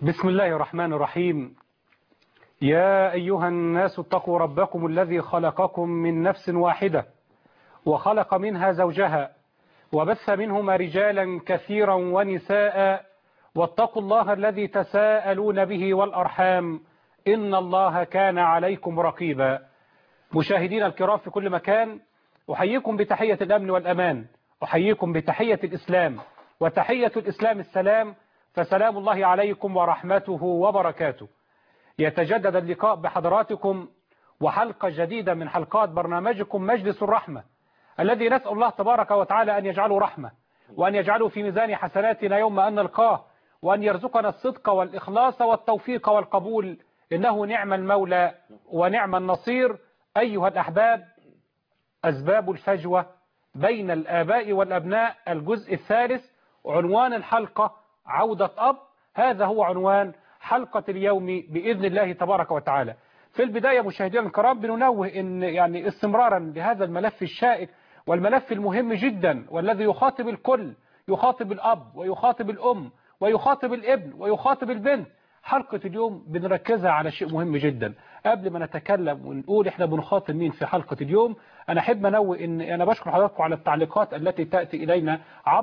بسم الله الرحمن الرحيم. يا أيها الناس اتقوا ربكم الذي خلقكم من نفس واحدة وخلق منها زوجها وبث منهما رجالا كثيرا ونساء واتقوا الله الذي تساءلون به والأرحام إن الله كان عليكم رقيبا. مشاهدينا الكرام في كل مكان، أحييكم بتحية الأمن والأمان، أحييكم بتحية الإسلام، وتحية الإسلام السلام، فسلام الله عليكم ورحمته وبركاته. يتجدد اللقاء بحضراتكم وحلقة جديدة من حلقات برنامجكم مجلس الرحمة، الذي نسأل الله تبارك وتعالى أن يجعله رحمة، وأن يجعله في ميزان حسناتنا يوم أن نلقاه، وأن يرزقنا الصدق والإخلاص والتوفيق والقبول، إنه نعم المولى ونعم النصير. أيها الأحباب، أسباب الفجوة بين الآباء والأبناء، الجزء الثالث، عنوان الحلقة عودة أب. هذا هو عنوان حلقة اليوم بإذن الله تبارك وتعالى. في البداية مشاهدينا الكرام، بننوه إن يعني استمرارا لهذا الملف الشائك والملف المهم جدا، والذي يخاطب الكل، يخاطب الأب ويخاطب الأم ويخاطب الابن ويخاطب البنت. حلقة اليوم بنركزها على شيء مهم جدا. قبل ما نتكلم ونقول احنا بنخاطب مين في حلقة اليوم، انا احب انوه ان انا بشكر حضراتكم على التعليقات التي تأتي الينا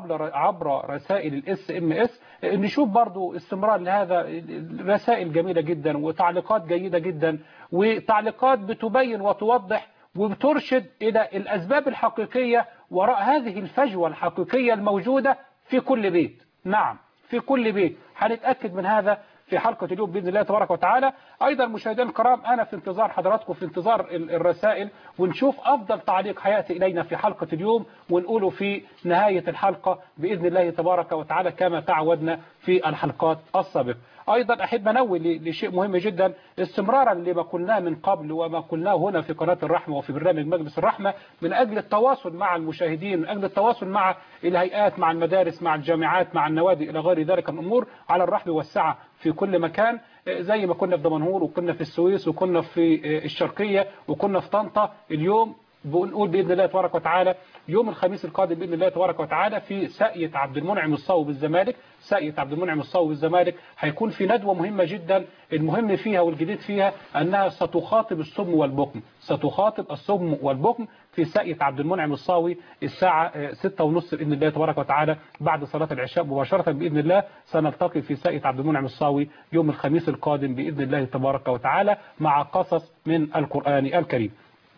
عبر رسائل الاس ام اس. نشوف برضو استمرار لهذا، رسائل جميلة جدا وتعليقات جيدة جدا، وتعليقات بتبين وتوضح وبترشد الى الاسباب الحقيقية وراء هذه الفجوة الحقيقية الموجودة في كل بيت. نعم، في كل بيت. هنتأكد من هذا في حلقة اليوم بإذن الله تبارك وتعالى. أيضا مشاهدينا الكرام، أنا في انتظار حضراتكم، في انتظار الرسائل، ونشوف أفضل تعليق هيأتي إلينا في حلقة اليوم ونقوله في نهاية الحلقة بإذن الله تبارك وتعالى كما تعودنا في الحلقات السابقة. أيضا أحب أنوه لشيء مهم جدا، استمرارا لما قلناه من قبل وما قلناه هنا في قناة الرحمة وفي برنامج مجلس الرحمة، من أجل التواصل مع المشاهدين، من أجل التواصل مع الهيئات، مع المدارس، مع الجامعات، مع النوادي إلى غير ذلك من الأمور، على الرحب والسعة في كل مكان. زي ما كنا في دمنهور وكنا في السويس وكنا في الشرقية وكنا في طنطا، اليوم بنقول بإذن الله تبارك وتعالى يوم الخميس القادم بإذن الله تبارك وتعالى في ساقية عبد المنعم الصاوي بالزمالك. ساقية عبد المنعم الصاوي بالزمالك هيكون في ندوة مهمة جدا. المهم فيها والجديد فيها أنها ستخاطب الصم والبكم، ستخاطب الصم والبكم في ساقية عبد المنعم الصاوي الساعة 6:30 بإذن الله تبارك وتعالى بعد صلاة العشاء مباشرة بإذن الله. سنلتقي في ساقية عبد المنعم الصاوي يوم الخميس القادم بإذن الله تبارك وتعالى مع قصص من القرآن الكريم.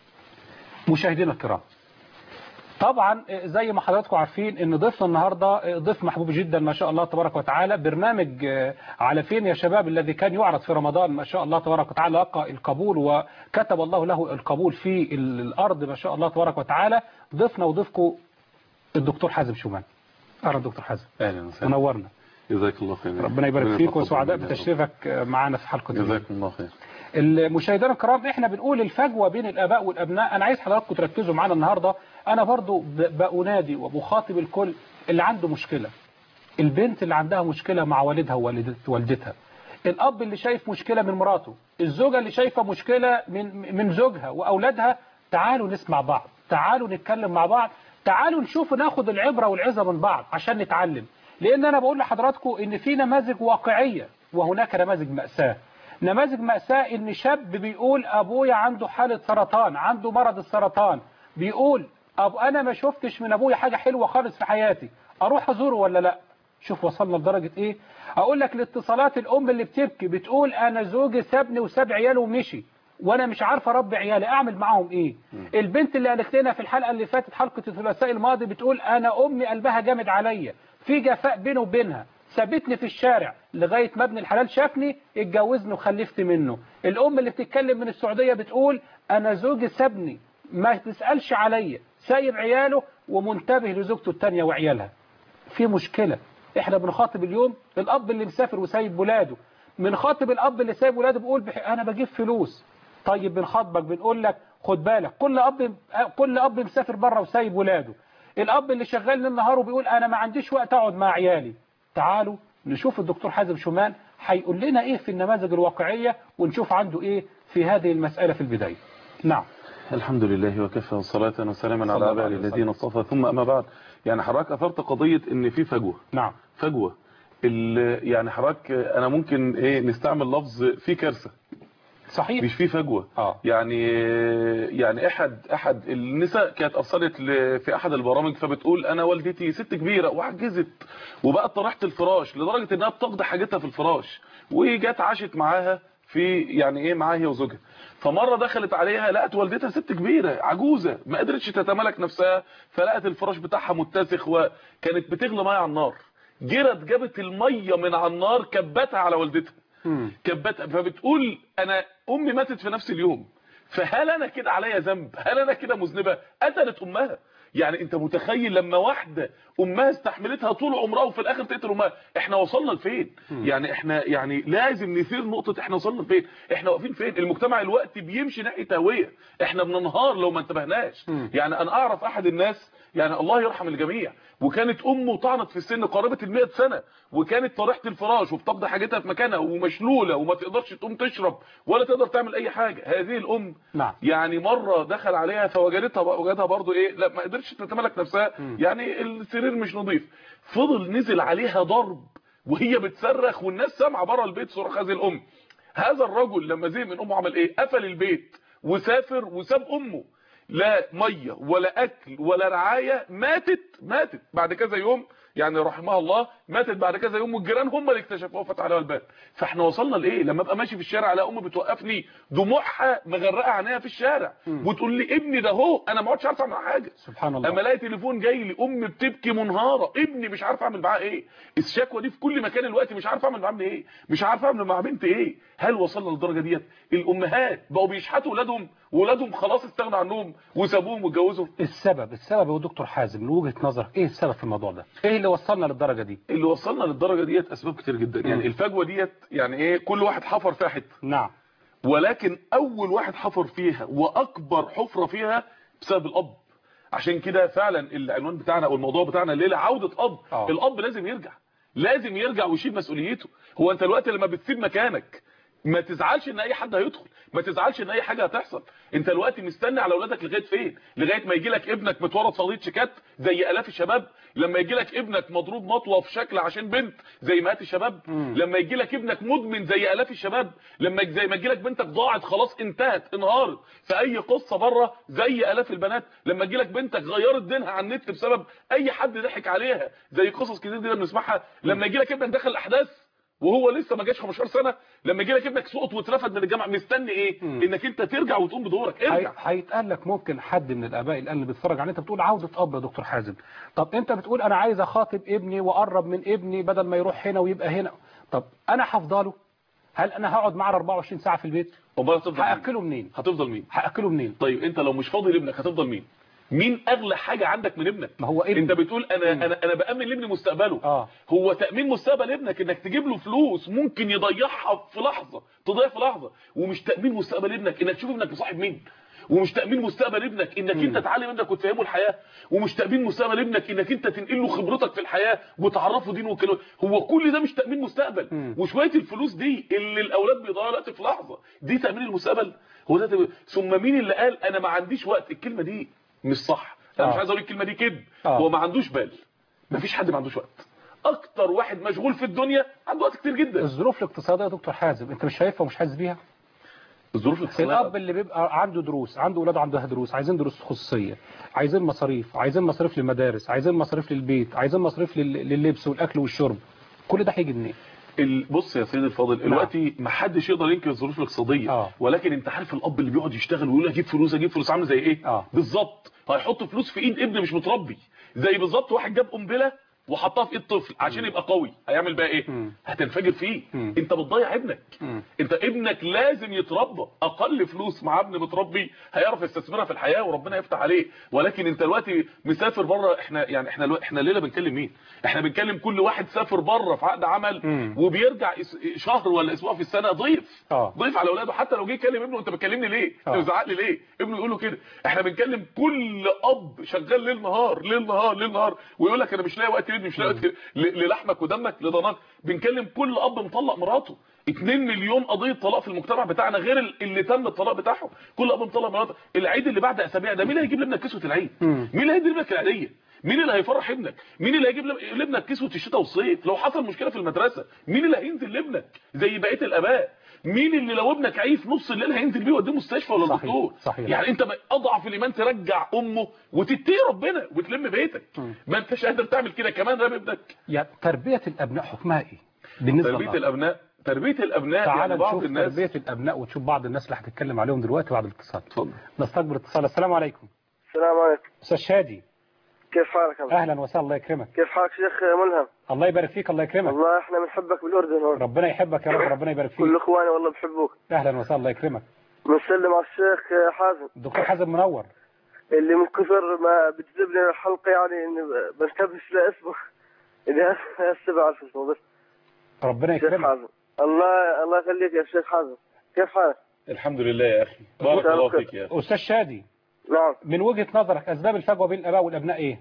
مشاهدينا الكرام، طبعا زي ما حضراتكم عارفين ان ضيفنا النهارده ضيف محبوب جدا ما شاء الله تبارك وتعالى. برنامج على فين يا شباب الذي كان يعرض في رمضان ما شاء الله تبارك وتعالى لقى القبول وكتب الله له القبول في الارض ما شاء الله تبارك وتعالى. ضيفنا وضيفكم الدكتور حازم شومان. اهلا دكتور حازم. اهلا وسهلا. منورنا. جزاك الله خير. ربنا يبارك فيك وسعداء بتشريفك معنا في حلقه اليوم. جزاكم الله خير. المشاهدين الكرام، احنا بنقول الفجوة بين الآباء والأبناء. أنا عايز حضراتكم تركزوا معانا النهاردة. أنا برضو بأنادي وبخاطب الكل اللي عنده مشكلة، البنت اللي عندها مشكلة مع والدها ووالدتها، الأب اللي شايف مشكلة من مراته، الزوجة اللي شايفة مشكلة من زوجها وأولادها. تعالوا نسمع بعض، تعالوا نتكلم مع بعض، تعالوا نشوف ناخد العبرة والعظة من بعض عشان نتعلم. لأن أنا بقول لحضراتكم إن في نماذج واقعية وهناك نماذج مأساة. نماذج مأساة إن شاب بيقول أبويا عنده حالة سرطان، عنده مرض السرطان، بيقول أنا ما شفتش من أبويا حاجة حلوة خالص في حياتي، أروح أزوره ولا لا؟ شوف وصلنا لدرجة إيه؟ أقول لك الاتصالات الأم اللي بتبكي بتقول أنا زوجي سابني وساب عياله ومشي وأنا مش عارفة أربي عيالي، أعمل معاهم إيه؟ البنت اللي قالت لنا في الحلقة اللي فاتت، حلقة الثلاثاء الماضي، بتقول أنا أمي قلبها جامد عليا، في جفاء بينه وبينها، سابتني في الشارع لغاية ما ابن الحلال شافني اتجوزني وخلفت منه. الأم اللي بتتكلم من السعودية بتقول أنا زوجي سابني ما تسألش عليا، سايب عياله ومنتبه لزوجته التانية وعيالها. في مشكلة. احنا بنخاطب اليوم الأب اللي مسافر وسايب ولاده، بنخاطب الأب اللي سايب ولاده بيقول أنا بجيب فلوس. طيب بنخاطبك بنقول لك خد بالك، كل أب مسافر بره وسايب ولاده. الأب اللي شغال ليل نهار وبيقول أنا ما عنديش وقت أقعد مع عيالي. تعالوا نشوف الدكتور حازم شومان هيقول لنا ايه في النماذج الواقعية، ونشوف عنده ايه في هذه المسألة في البداية. نعم. الحمد لله وكفى والصلاة وسلاما على عباده الذين اصطفى، ثم أما بعد. يعني حضرتك أثرت قضية إن في فجوة. نعم. فجوة يعني حضرتك انا ممكن نستعمل لفظ في كارثه، صحيح، مش في فجوه. يعني احد النساء كانت ارسلت في احد البرامج، فبتقول انا والدتي ست كبيره وعجزت وبقت طريحه الفراش لدرجه انها بتقضي حاجتها في الفراش، وجت عاشت معاها في يعني معاها هي وزوجها. فمره دخلت عليها لقت والدتها ست كبيره عجوزه ما قدرتش تتمالك نفسها، فلقت الفراش بتاعها متسخ وكانت بتغلي ميه على النار، جابت الميه من على النار كبتها على والدتها، كبتها. فبتقول انا امي ماتت في نفس اليوم، فهل انا كده عليا ذنب؟ هل انا كده مذنبه؟ قتلت امها. يعني انت متخيل لما واحده امها استحملتها طول عمرها وفي الاخر تقتل امها؟ احنا وصلنا لفين؟ يعني احنا يعني لازم نثير نقطه احنا وصلنا لفين، احنا واقفين فين. المجتمع الوقت بيمشي ناحيه هويه، احنا بننهار لو ما انتبهناش. يعني انا اعرف احد الناس، يعني الله يرحم الجميع، وكانت امه طعنت في السن قرابه ال100 سنه، وكانت طريحه الفراش وبتقضي حاجتها في مكانها ومشلوله وما تقدرش تقوم تشرب ولا تقدر تعمل اي حاجه. هذه الام يعني مره دخل عليها وجدها برضو لا ما قدرتش تتملك نفسها، يعني السرير مش نظيف، فضل نزل عليها ضرب وهي بتصرخ والناس سامعه بره البيت صراخ هذه الام. هذا الرجل لما زهق من امه عمل قفل البيت وسافر وساب امه، لا ميه ولا اكل ولا رعايه، ماتت بعد كذا يوم، يعني رحمها الله ماتت بعد كذا يوم، والجيران هم اللي اكتشفوها وفتحوا عليها الباب. فاحنا وصلنا لايه لما ابقى ماشي في الشارع الاقي امي بتوقفني دموعها مغرقه عينيها في الشارع وتقول لي ابني ده اهو انا ما عادش عارف اعمل حاجه. سبحان الله. اما الاقي تليفون جاي لي ام بتبكي منهاره، ابني مش عارف اعمل معاه ايه. الشكوى دي في كل مكان الوقت، مش عارف اعمل معاه ايه، مش عارف اعمل مع بنتي ايه. هل وصلنا للدرجه ديت؟ الامهات بقوا بيشحتوا اولادهم واولادهم خلاص استغنوا عنهم وسابوهم واتجوزوا. السبب يا دكتور حازم من وجهة نظرك ايه السبب في الموضوع ده؟ ايه اللي وصلنا للدرجة دي؟ اللي وصلنا للدرجة ديت اسباب كتير جدا. يعني الفجوة ديت يعني كل واحد حفر فيها حته. نعم. ولكن اول واحد حفر فيها واكبر حفرة فيها بسبب الاب. عشان كده فعلا العنوان بتاعنا او الموضوع بتاعنا الليله عودة اب. الاب لازم يرجع ويشيل مسؤوليته. هو انت الوقت لما بتسيب مكانك ما تزعلش ان اي حد هيدخل، ما تزعلش ان اي حاجه هتحصل. انت دلوقتي مستني على اولادك لغايه فين؟ لغايه ما يجي لك ابنك متورط صليط شيكات زي الاف الشباب، لما يجي لك ابنك مضروب مطوه في شكل عشان بنت زي مئات الشباب، لما يجي لك ابنك مدمن زي الاف الشباب، زي ما يجي لك بنتك ضاعت خلاص انتهت انهارت في اي قصه بره زي الاف البنات، لما يجي لك بنتك غيرت دينها على النت بسبب اي حد ضحك عليها زي قصص كتير دي بنسمعها، لما يجي لك ابنك دخل الاحداث وهو لسه ما جاش 15 سنه، لما يجي لك ابنك سقط واترفد من الجامعه، مستني ايه؟ انك انت ترجع وتقوم بدورك. ارجع. هيتقال لك ممكن حد من الاباء الان اللي بيتفرج عليك، انت بتقول عوده اب يا دكتور حازم، طب انت بتقول انا عايز اخاطب ابني واقرب من ابني بدل ما يروح هنا ويبقى هنا، طب انا هفضله؟ هل انا هقعد معاه 24 ساعه في البيت؟ هاكله منين؟ هتفضل مين؟ هاكله منين؟ طيب انت لو مش فاضي لابنك هتفضل مين اغلى حاجه عندك من ابنك؟ ما هو ابني. انت بتقول انا بامن لابني مستقبله. هو تامين مستقبل ابنك انك تجيب له فلوس ممكن يضيعها في لحظه، تضيع في لحظه، ومش تامين مستقبل ابنك انك تشوف ابنك مصاحب مين، ومش تامين مستقبل ابنك انك انت تعلم ابنك وتفهمه الحياه، ومش تامين مستقبل ابنك انك انت تنقل له خبرتك في الحياه وتعرفه دينه وكلام. هو كل ده مش تامين مستقبل. وشويه الفلوس دي اللي الاولاد بيضيعوا وقت في لحظه دي تامين المستقبل؟ هو ده ثم مين اللي قال انا ما عنديش وقت؟ الكلمه دي مش صح. انا مش عايز اقول الكلمه دي كده. هو ما عندوش بال. ما فيش حد ما عندوش وقت. اكتر واحد مشغول في الدنيا عنده وقت كتير جدا. الظروف الاقتصاديه يا دكتور حازم انت مش شايفها ومش حاسس بيها؟ الظروف الاقتصاديه، الاب اللي بيبقى عنده دروس، عنده اولاده عندها دروس، عايزين دروس خصوصيه، عايزين مصاريف، عايزين مصاريف للمدارس، عايزين مصاريف للبيت، عايزين مصاريف لللبس والاكل والشرب، كل ده هيجي منين؟ بص يا سيدي الفاضل، دلوقتي ما حدش يقدر ينكر الظروف الاقتصاديه. ولكن انت عارف الاب اللي بيقعد يشتغل ويقول اجيب فلوس عامل زي ايه؟ بالظبط هيحط فلوس في ايد ابن مش متربي، زي بالظبط واحد جاب قنبله وحطها في ايد طفل عشان يبقى قوي، هيعمل بقى ايه؟ هتنفجر فيه. انت بتضيع ابنك. انت ابنك لازم يتربى. اقل فلوس مع ابن متربي هيعرف يستثمرها في الحياه وربنا يفتح عليه. ولكن انت دلوقتي مسافر بره، احنا الليله بنكلم مين؟ احنا بنكلم كل واحد سافر بره في عقد عمل وبيرجع شهر ولا اسبوع في السنه ضيف على اولاده. حتى لو جه يكلم ابنه انت بتكلمني ليه؟ انت بتزعق لي ليه؟ ابنه يقول له كده. احنا بنكلم كل اب شغال ليل نهار ويقول لك انا مش لاقي وقت مش لاقي وقت للحمك ودمك لضناك. بنكلم كل اب مطلق مراته. 2 مليون قضيه طلاق في المجتمع بتاعنا غير اللي تم الطلاق بتاعهم. كل اب مطلق مراته. العيد اللي بعد اسابيع ده مين اللي هيجيب لابنك كسوه العيد؟ مين اللي هيدي لابنك العيديه؟ مين اللي هيفرح ابنك؟ مين اللي هيجيب لابنك كسوه الشتاء والصيف؟ لو حصل مشكله في المدرسه مين اللي هينزل لابنك زي بقيه الاباء؟ مين اللي لو ابنك عايز في نص الليل هينزل بيه يوديه مستشفى ولا دكتور؟ صحيح. يعني انت اضعف الايمان ترجع امه وتتقي ربنا وتلم بيتك. ما انتش قادر تعمل كده كمان رامي ابنك. يعني تربيه الابناء حكمها ايه بالنسبه تربيه الابناء تعال يعني بعض نشوف الناس تربيه الابناء وتشوف بعض الناس اللي هتتكلم عليهم دلوقتي بعد الاتصال. اتفضل. نستقبل اتصال. السلام عليكم. السلام عليكم. استاذ شادي، كيف حالك يا اهلا وسهلا، الله يكرمك. كيف حالك شيخ ملهم؟ الله يبارك فيك، الله يكرمك. والله احنا بنحبك بالاردن هون. ربنا يحبك يا رب، ربنا يبارك فيك. كل اخواني والله بحبوك. اهلا وسهلا، الله يكرمك. بنسلم على الشيخ حازم. الدكتور حازم منور. اللي من كثر ما بتجذبني الحلقه يعني اني بنتبهش لاسمه. اللي هسه بعرف اسمه بس. ربنا شيخ يكرمك. حازم. الله يخليك يا شيخ حازم. كيف حالك؟ الحمد لله يا اخي، بارك الله فيك يا اخي. استاذ شادي، نعم. من وجهة نظرك اسباب الفجوة بين الاباء والابناء ايه؟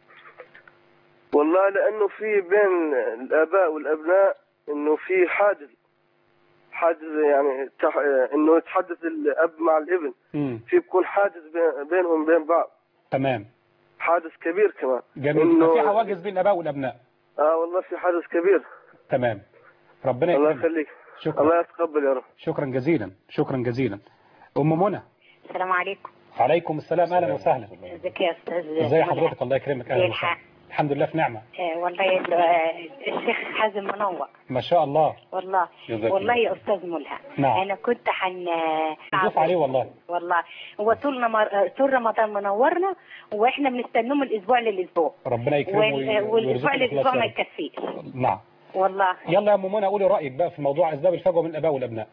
والله لانه في بين الاباء والابناء انه في حاجز يعني انه يتحدث الاب مع الابن. في بيكون حاجز بينهم بين بعض. تمام. حاجز كبير كمان. جميل. في حواجز بين الاباء والابناء. والله في حاجز كبير. تمام. ربنا يكرمك. الله يخليك. شكرا. الله يتقبل يا رب. شكرا جزيلا، شكرا جزيلا. ام منى. السلام عليكم. عليكم السلام، اهلا وسهلا. ازيك يا استاذ؟ ازي حضرتك؟ الله يكرمك. اهلا وسهلا. الحمد لله في نعمه. والله الشيخ حازم منور ما شاء الله. والله يا استاذ ملهم. نعم. انا كنت نضيف عليه والله. هو طول رمضان منورنا واحنا بنستناه من الاسبوع للاسبوع. ربنا يكرمه والاسبوع للاسبوع ما يكفيش. نعم. والله. يلا يا ام منى قولي رايك بقى في موضوع اسباب الفجوه بين الاباء والابناء.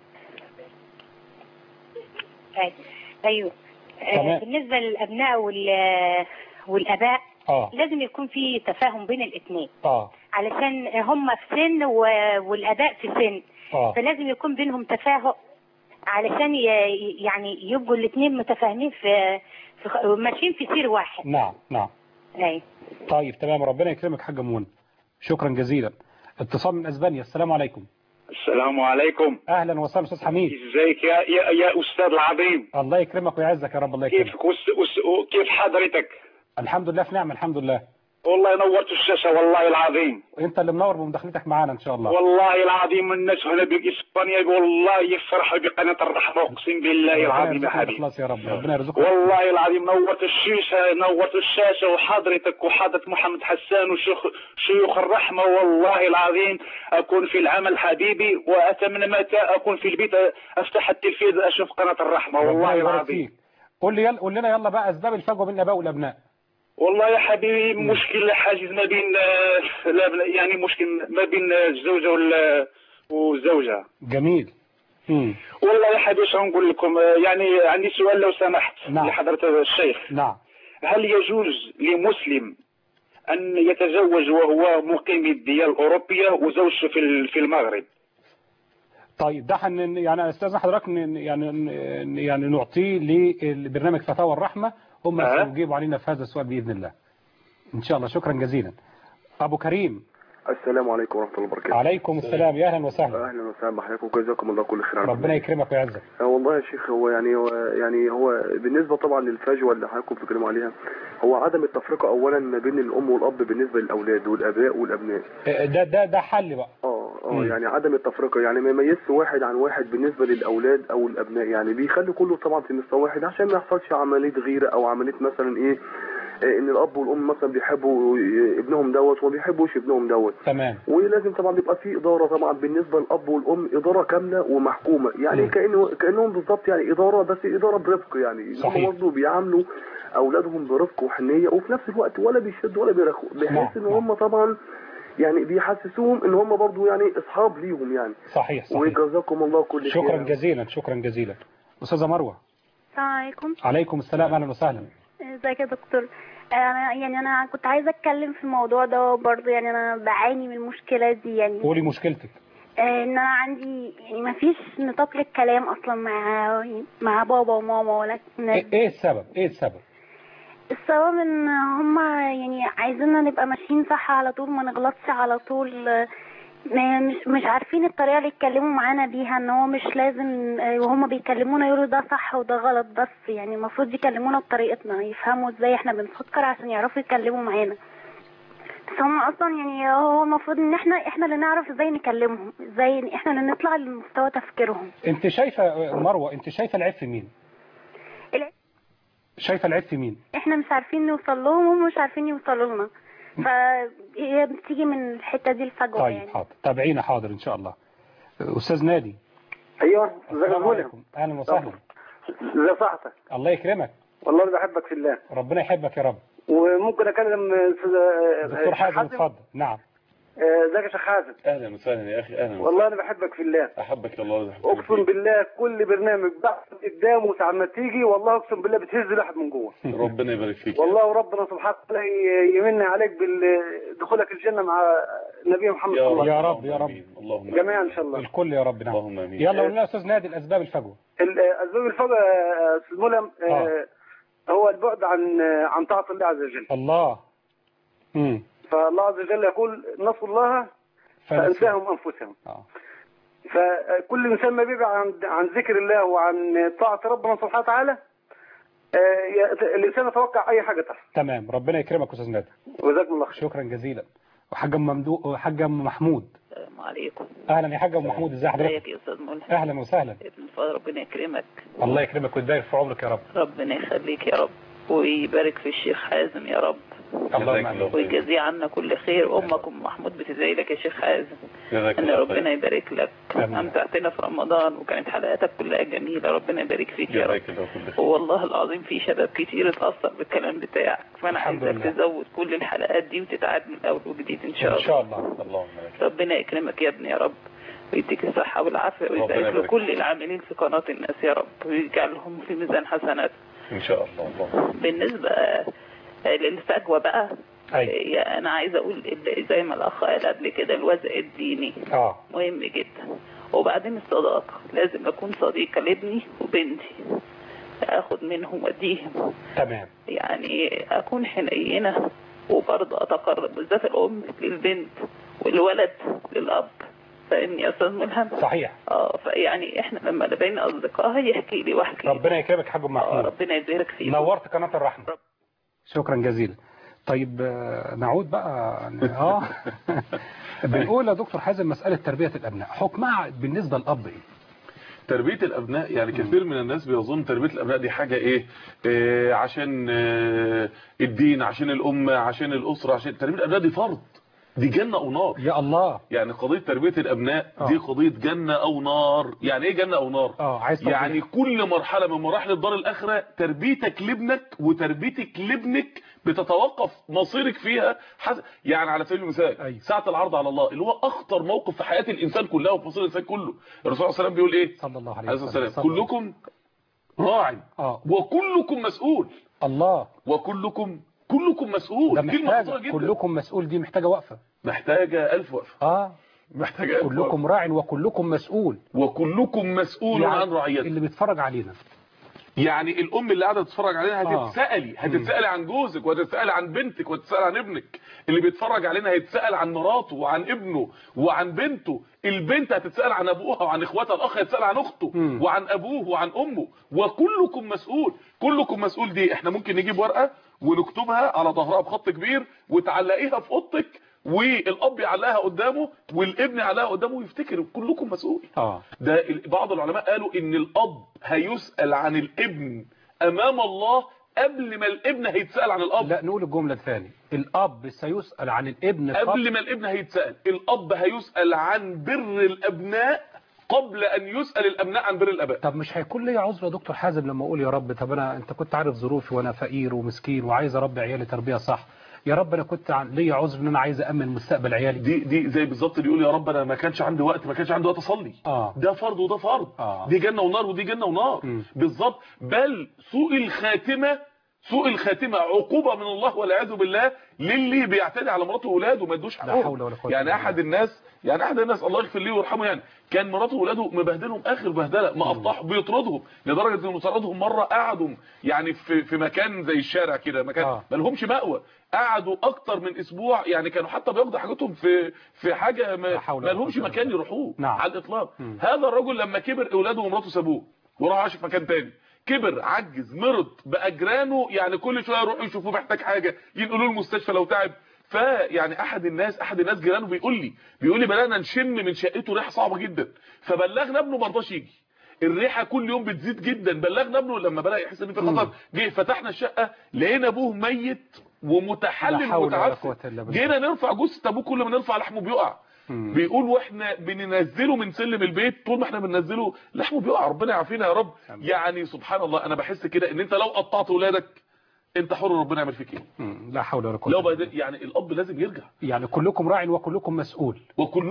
ايوه. بالنسبه للابناء والاباء لازم يكون في تفاهم بين الاثنين. علشان هم في سن والاباء في سن. فلازم يكون بينهم تفاهم علشان يعني يبقوا الاثنين متفاهمين في ماشيين في سير واحد. نعم. ايوه. طيب تمام، ربنا يكرمك حاجه منى. شكرا جزيلا. اتصال من اسبانيا. السلام عليكم. السلام عليكم. اهلا وسهلا استاذ حميد. ازيك يا استاذ العظيم؟ الله يكرمك ويعزك يا رب. الله يكرمك. كيف حضرتك؟ الحمد لله في نعمه، الحمد لله. والله نورت الشاشه والله العظيم. انت اللي منور بمداخلتك معانا ان شاء الله. والله العظيم الناس هنا باسبانيا والله يفرحوا بقناه الرحمه، اقسم بالله العظيم يا حبيبي. خلاص يا رب، ربنا يرزقك. والله العظيم نورت الشاشه وحضرتك وحضرة محمد حسان وشيوخ الرحمه. والله العظيم اكون في العمل حبيبي واتمنى متى اكون في البيت افتح التلفاز اشوف قناه الرحمه. والله العظيم. قول لنا يلا بقى اسباب الفجوه بين الاباء والابناء. والله يا حبيبي مشكل حاجز ما بين يعني مشكل ما بين الزوجة والزوجة. جميل. والله يا حبيبي شو نقول لكم، يعني عندي سؤال لو سمحت. نعم. لحضرة الشيخ. نعم. هل يجوز لمسلم أن يتزوج وهو مقيم ديال أوروبية وزوجته في المغرب؟ طيب ده يعني استاذنا حضرتك يعني نعطيه لبرنامج فتاوى الرحمة، هم سيجيبوا علينا في هذا السؤال بإذن الله إن شاء الله. شكرا جزيلا. أبو كريم. السلام عليكم ورحمة الله وبركاته. عليكم السلام، يا أهلا وسهلا. أهلا وسهلا بحضراتكم، جزاكم الله كل خير. ربنا يكرمك ويعزك. والله يا شيخ هو بالنسبة طبعا للفجوة اللي حضراتكم بتتكلموا عليها، هو عدم التفرقة أولا ما بين الأم والأب بالنسبة للأولاد والآباء والأبناء. ده حل بقى. يعني عدم التفرقة، يعني ما يميزش واحد عن واحد بالنسبة للأولاد أو الأبناء، يعني بيخلي كله طبعا في مستوى واحد عشان ما يحصلش عملية غيرة أو عملية مثلا ان الاب والام مثلا بيحبوا ابنهم دوت وما بيحبوش ابنهم دوت. تمام. ولازم طبعا يبقى في اداره طبعا بالنسبه للاب والام، اداره كامله ومحكومه، يعني كانهم بالظبط يعني اداره، بس اداره برفق، يعني هم برضه بيعاملوا اولادهم برفق وحنيه وفي نفس الوقت ولا بيشدوا ولا بيرخوا، بحيث ان هم طبعا يعني بيحسسوهم ان هم برضه يعني اصحاب ليهم يعني. صحيح. وجزاكم الله كل خير. شكرا جزيلا. شكرا جزيلا. استاذه مروه. السلام عليكم. عليكم السلام، اهلا وسهلا. ازيك يا دكتور؟ انا كنت عايزه اتكلم في الموضوع ده برضه، يعني انا بعاني من المشكله دي. يعني قولي مشكلتك. ان انا عندي يعني ما فيش نطاق للكلام اصلا مع بابا وماما ولا. ايه السبب؟ السبب ان هم يعني عايزيننا نبقى ماشيين صح على طول، ما نغلطش على طول، مش عارفين الطريقة اللي يتكلموا معانا بيها، ان هو مش لازم وهم بيكلمونا يقولوا ده صح وده غلط، بس يعني المفروض يكلمونا بطريقتنا، يفهموا ازاي احنا بنفكر عشان يعرفوا يتكلموا معانا. بس هم اصلا يعني هو المفروض ان احنا اللي نعرف ازاي نكلمهم، ازاي احنا اللي نطلع لمستوى تفكيرهم. انت شايفة مروة، انت شايفة العيب في مين؟ شايفة العيب في مين؟ احنا مش عارفين نوصل لهم وهم مش عارفين يوصلوا لنا، فهي بتيجي من الحتة دي الفجوة. طيب يعني حاضر، تابعينا حاضر ان شاء الله. استاذ نادي. ايوه، السلام عليكم. اهلا وسهلا. ازي صحتك؟ الله يكرمك. والله انا بحبك في الله. ربنا يحبك يا رب. وممكن اكلم دكتور حازم؟ اتفضل. نعم. ازيك يا شيخ حازم؟ اهلا وسهلا يا اخي. اهلا وسهلا. والله انا بحبك في الله. احبك الله. اقسم بالله كل برنامج بحث قدامه ساعه ما تيجي والله اقسم بالله بتهز الواحد من جوه. ربنا يبارك فيك والله، وربنا سبحانه وتعالى يمن عليك بدخولك الجنه مع النبي محمد صلى الله عليه وسلم. يا رب يا رب. اللهم جميعا ان شاء الله. الكل يا رب. نعم. اللهم امين. يلا قول لنا يا استاذ نادي الاسباب الفجوه. الاسباب الفجوه يا استاذ ملهم هو البعد عن طاعه الله عز وجل. الله. فالله عز وجل يقول نسوا الله فانساهم انفسهم. فكل انسان ما بيبعد عن ذكر الله وعن طاعه ربنا سبحانه وتعالى الانسان يتوقع اي حاجه تحصل. تمام. ربنا يكرمك استاذ نادي. جزاكم الله خير. شكرا جزيلا. وحاج حاج محمود. السلام عليكم. اهلا يا حاج محمود، ازي حضرتك؟ ازيك يا استاذ ملهم؟ اهلا وسهلا. ربنا يكرمك. الله يكرمك ويبارك في عمرك يا رب. ربنا يخليك يا رب ويبارك في الشيخ حازم يا رب. الله ويجزيه عنا كل خير. امك ام محمود بتدعي لك يا شيخ حازم ان ربنا يبارك لك. امتعتنا في رمضان وكانت حلقاتك كلها جميله. ربنا يبارك فيك يا رب. والله العظيم في شباب كتير اتاثر بالكلام بتاعك، فانا عايزك تزود كل الحلقات دي وتتعاد من اول وجديد ان شاء الله. ان شاء الله. ربنا يكرمك يا ابني يا رب ويديك الصحه والعافيه ويبارك لكل العاملين في قناه الناس يا رب ويجعلهم في ميزان حسنات ان شاء الله. بالنسبه للفجوه بقى، انا عايزه اقول زي ما الاخ قال قبل كده الوزع الديني مهم جدا. وبعدين الصداقه، لازم اكون صديقه لابني وبنتي، اخد منهم واديهم. تمام. يعني اكون حنينه وبرضه اتقرب، بالذات الام للبنت والولد للاب. فاهمني يا استاذ ملهم؟ صحيح. فيعني احنا لما بين اصدقاء يحكي لي واحكي. ربنا يكرمك يا حاج محمود. ربنا يبارك فيك. نورت قناه الرحمه. شكرا جزيلا. طيب نعود بقى. بنقول يا دكتور حازم مساله تربيه الابناء حكمها بالنسبه للاب ايه؟ تربية الأبناء يعني كثير من الناس بيظن تربية الأبناء دي حاجة إيه عشان الدين، عشان الأمة، عشان الأسرة. عشان تربية الأبناء دي فرض، دي جنة أو نار. يا الله. يعني قضية تربية الأبناء دي قضية جنة أو نار. يعني إيه جنة أو نار؟ يعني كل مرحلة من مراحل الدار الآخرة تربيتك لابنك وتربيتك لابنك بتتوقف مصيرك فيها يعني على سبيل المثال ساعة العرض على الله اللي هو أخطر موقف في حياة الإنسان كلها وفي مصير الإنسان كله. الرسول صلى الله عليه وسلم بيقول إيه؟ صلى الله عليه وسلم كلكم راع وكلكم مسؤول. الله. وكلكم مسؤول. ده محتاجة كلكم مسؤول، دي محتاجة وقفة، محتاجة 1000 وقفة. محتاجة كلكم راع وكلكم مسؤول. وكلكم مسؤول يعني عن رعيته. اللي بيتفرج علينا، يعني الام اللي قاعده تتفرج علينا هتتسالي عن جوزك وهتتسالي عن بنتك وهتتسالي عن ابنك. اللي بيتفرج علينا هيتسال عن مراته وعن ابنه وعن بنته. البنت هتتسال عن ابوها وعن اخواتها. الاخ هيتسال عن اخته وعن ابوه وعن امه. وكلكم مسؤول. كلكم مسؤول دي احنا ممكن نجيب ورقه ونكتبها على ظهرها بخط كبير وتعلقيها في اوضتك والاب يعلقها قدامه والابن يعلقها قدامه ويفتكر كلكم مسؤول. ده بعض العلماء قالوا ان الاب هيسأل عن الابن امام الله قبل ما الابن هيتسأل عن الاب. لا نقول الجملة الثانية، الاب سيسأل عن الابن قبل ما الابن هيتسأل. الاب هيسأل عن بر الابناء قبل ان يسأل الابناء عن بر الاباء. طب مش هيكون لي عذر يا دكتور حازم لما اقول يا رب طب انت كنت عارف ظروفي وانا فقير ومسكين وعايز اربي عيالي تربيه صح، يا رب انا كنت ليا عذر ان انا عايز امن مستقبل عيالي. دي زي بالظبط اللي يقول يا رب انا ما كانش عندي وقت اصلي. ده فرض وده فرض. دي جنه ونار ودي جنه ونار بالظبط. بل سوء الخاتمه سوء الخاتمه عقوبه من الله والعياذ بالله للي بيعتدي على مراته واولاده ما يدوش حقهم. يعني احد الناس الله يغفر له ويرحمه، يعني كان مراته واولاده مبهدلهم اخر بهدله، مقطعهم بيطردهم لدرجه انه طردهم مره قعدوا يعني في مكان زي الشارع كده، مكان ما لهمش مأوى، قعدوا اكتر من اسبوع، يعني كانوا حتى بياخدوا حاجتهم في حاجه ما لهمش مكان يروحوه على الاطلاق. هذا الرجل لما كبر اولاده ومراته سابوه وراح عاش في مكان تاني، كبر عجز مرض بقى، جيرانه يعني كل شويه يروحوا يشوفوه محتاج حاجه، ينقلوه المستشفى لو تعب. فيعني احد الناس جيرانه بيقول لي بدانا نشم من شقته ريحه صعبه جدا، فبلغنا ابنه ما رضاش يجي، الريحه كل يوم بتزيد جدا، بلغنا ابنه لما بدا يحس ان في خطر، جه فتحنا الشقه لقينا ابوه ميت ومتحلل ومتعفن، جينا نرفع جثه ابوه، كل ما نرفع لحمه بيقع. بيقول واحنا بننزله من سلم البيت، طول ما احنا بننزله لحمه بيقع، ربنا يعافينا يا رب. يعني سبحان الله، انا بحس كده ان انت لو قطعت اولادك انت حر، ربنا يعمل فيك ايه. لا حول ولا قوه الا بالله. يعني الاب لازم يرجع، يعني كلكم راع وكلكم مسؤول.